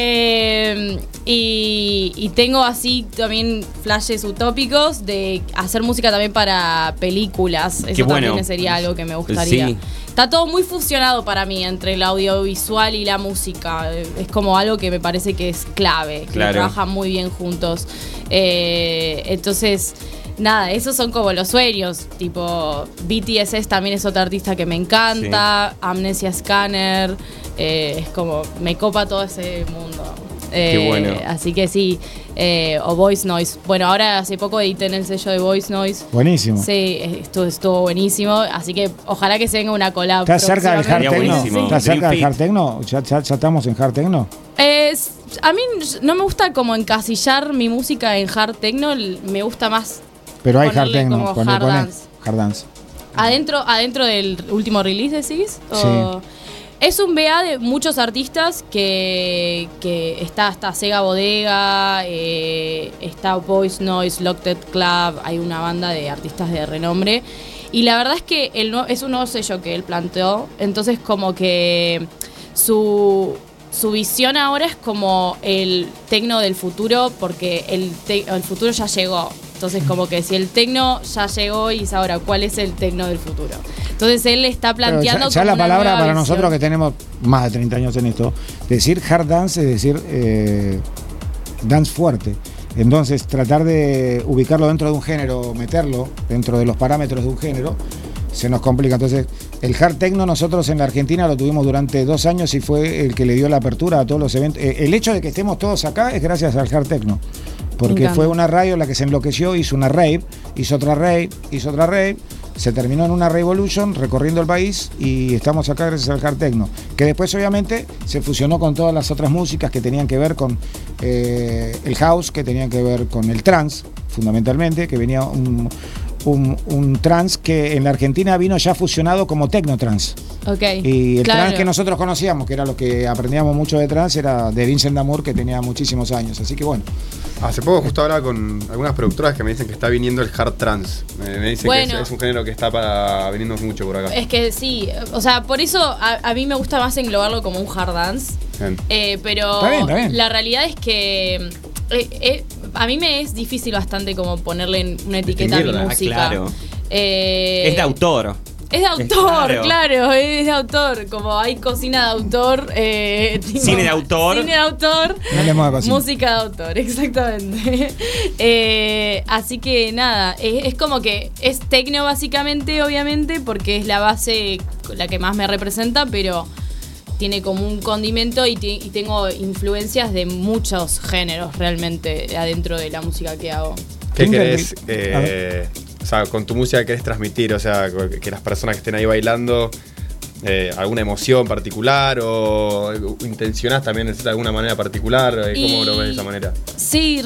Y tengo así también flashes utópicos de hacer música también para películas. Eso Qué bueno. también sería algo que me gustaría. Sí. Está todo muy fusionado para mí entre el audiovisual y la música. Es como algo que me parece que es clave, que Claro. trabajan muy bien juntos. Entonces, nada, esos son como los sueños. Tipo, BTS también es otra artista que me encanta. Amnesia Scanner. Es como, me copa todo ese mundo. Qué bueno. Así que sí. O Voice Noise. Bueno, ahora hace poco edité en el sello de Voice Noise. Buenísimo. Sí, estuvo buenísimo. Así que ojalá que se venga una collab. ¿Estás cerca del hard Sería techno? buenísimo. ¿Estás cerca del Dream hard techno? ¿Ya estamos en hard techno? A mí no me gusta como encasillar mi música en hard techno. Me gusta más Pero hay hard ponerle techno. como Poné hard dance. hard dance. Adentro del último release, ¿decís? O- Es un BA de muchos artistas que está hasta Sega Bodega, está Voice Noise, Locked Club, hay una banda de artistas de renombre. Y la verdad es que es un nuevo sello que él planteó, entonces como que su visión ahora es como el tecno del futuro, porque el futuro ya llegó. Entonces como que si el tecno ya llegó y es ahora, ¿cuál es el tecno del futuro? Entonces él está Pero planteando ya como la una palabra nueva para visión. nosotros que tenemos más de 30 años en esto, decir hard dance es decir dance fuerte. Entonces tratar de ubicarlo dentro de un género, meterlo dentro de los parámetros de un género, se nos complica. Entonces el hard techno nosotros en la Argentina lo tuvimos durante 2 años y fue el que le dio la apertura a todos los eventos. El hecho de que estemos todos acá es gracias al hard techno. Porque fue una radio la que se enloqueció, hizo una rave, hizo otra rave, se terminó en una Revolution recorriendo el país y estamos acá gracias al hard techno, que después obviamente se fusionó con todas las otras músicas que tenían que ver con el house, que tenían que ver con el trance, fundamentalmente, que venía un trance que en la Argentina vino ya fusionado como techno trance. Ok. Y el claro. trance que nosotros conocíamos, que era lo que aprendíamos mucho de trance, era de Vincent D'Amour, que tenía muchísimos años. Así que bueno. Hace poco justo hablaba con algunas productoras que me dicen que está viniendo el hard trance. Me dicen Bueno. que es un género que está viniendo mucho por acá. Es que sí, o sea, por eso a mí me gusta más englobarlo como un hard dance. Bien. Pero Está bien. la realidad es que a mí me es difícil bastante como ponerle una etiqueta a mi Distinguirla, música. claro. Es de autor. Es de autor, claro, es de autor. Como hay cocina de autor, cine de autor. Cine de autor, no música de autor, exactamente. Así que nada, es como que es techno básicamente, obviamente, porque es la base la que más me representa, pero tiene como un condimento y tengo influencias de muchos géneros realmente adentro de la música que hago. ¿Qué querés? O sea, con tu música querés transmitir, o sea, que las personas que estén ahí bailando, alguna emoción particular o intencionás también de alguna manera particular, ¿cómo lo ves de esa manera? Sí,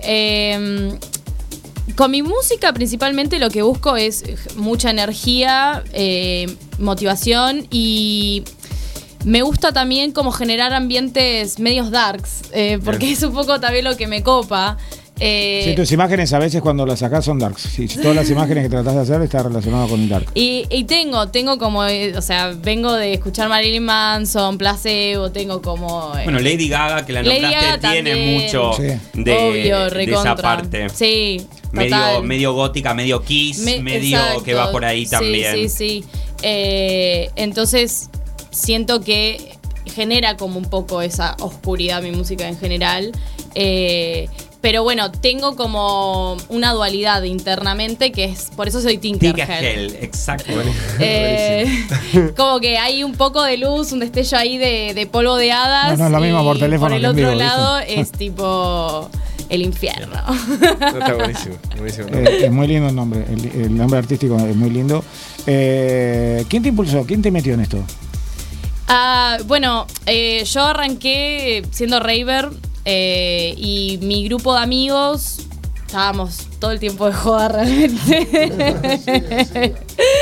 con mi música principalmente lo que busco es mucha energía, motivación y me gusta también como generar ambientes medios darks, porque es un poco también lo que me copa. Sí, tus imágenes a veces cuando las sacás son darks. Sí, todas las imágenes que tratás de hacer están relacionadas con el dark. Y tengo como, o sea, vengo de escuchar Marilyn Manson, Placebo, tengo como... Bueno, Lady Gaga, que la nombraste, tiene mucho de esa parte. Sí, medio gótica, medio Kiss, medio exacto, que va por ahí también. Sí. Entonces, siento que genera como un poco esa oscuridad mi música en general. Pero bueno, tengo como una dualidad internamente que es, por eso soy Tinkergell. Exacto. Como que hay un poco de luz, un destello ahí de polvo de hadas. No es lo mismo por teléfono. Por el otro lado es tipo el infierno. Está buenísimo. Es muy lindo el nombre. El nombre artístico es muy lindo. ¿Quién te impulsó? ¿Quién te metió en esto? Bueno, yo arranqué siendo raver. Y mi grupo de amigos estábamos todo el tiempo de joda realmente.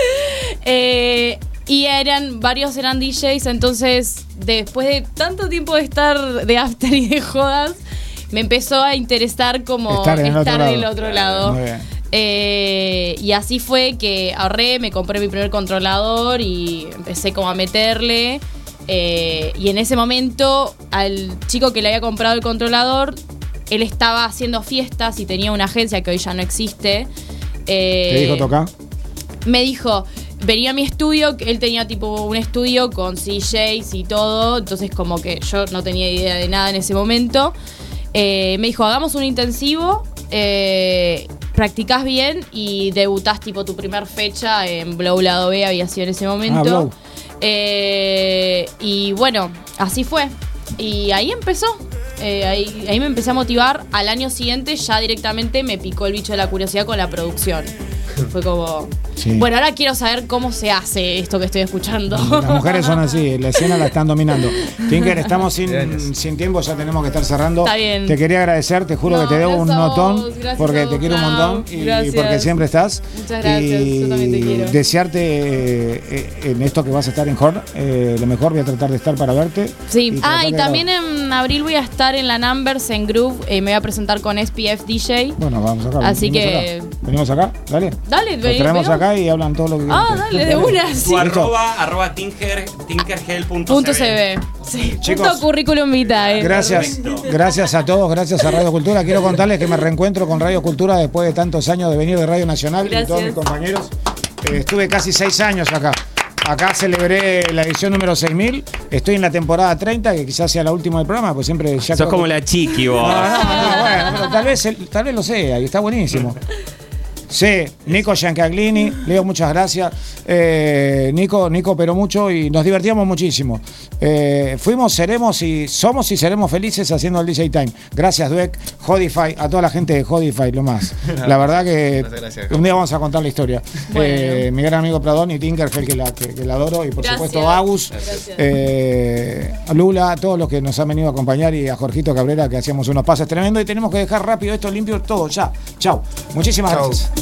Y varios eran DJs, entonces después de tanto tiempo de estar de after y de jodas, me empezó a interesar como estar del otro lado. Muy bien. Y así fue que ahorré, me compré mi primer controlador y empecé como a meterle. Y en ese momento, al chico que le había comprado el controlador, él estaba haciendo fiestas y tenía una agencia que hoy ya no existe. ¿Te dijo tocar? Me dijo, venía a mi estudio, que él tenía tipo un estudio con CJs y todo, entonces como que yo no tenía idea de nada en ese momento. Me dijo, hagamos un intensivo, practicás bien y debutás tipo tu primer fecha en Blow Lado B, había sido en ese momento. Blow. Y bueno, así fue. Y ahí empezó. Ahí me empecé a motivar. Al año siguiente ya directamente me picó el bicho de la curiosidad con la producción. Fue como... Sí. Bueno, ahora quiero saber cómo se hace esto que estoy escuchando. Las mujeres son así, la escena la están dominando. Tinker, estamos sin tiempo, ya tenemos que estar cerrando. Está bien. Te quería agradecer, te juro que te debo un notón, porque te quiero un montón y porque siempre estás. Muchas gracias, yo también te quiero. Desearte en esto que vas a estar en Horn, lo mejor, voy a tratar de estar para verte. Sí, y también en abril voy a estar en la Numbers, en Groove, me voy a presentar con SPF DJ. Bueno, vamos acá. Así que... ¿Venimos acá? Dale. Los traemos acá y hablan todo lo que dale, de una. Sí. Tu arroba tinkergell.cb. Sí, chicos, punto currículum vitae. Gracias a todos, gracias a Radio Cultura. Quiero contarles que me reencuentro con Radio Cultura después de tantos años de venir de Radio Nacional. Gracias. Y todos mis compañeros. Estuve casi 6 años acá. Acá celebré la edición número 6000. Estoy en la temporada 30, que quizás sea la última del programa, pues siempre ya. Sos como la chiqui, vos. Bueno, pero tal vez lo sea, y está buenísimo. Sí, Nico Giancaglini, Leo, muchas gracias. Nico pero mucho y nos divertíamos muchísimo. Somos y seremos felices haciendo el DJ Time. Gracias, Dweck, Hodify, a toda la gente de Hodify, lo más. La verdad que gracias. Un día vamos a contar la historia. Bueno. Mi gran amigo Pradón y Tinkergell, que la adoro, y por supuesto Agus, Lula, a todos los que nos han venido a acompañar, y a Jorgito Cabrera, que hacíamos unos pases tremendos, y tenemos que dejar rápido esto limpio todo ya. Chau. Muchísimas gracias.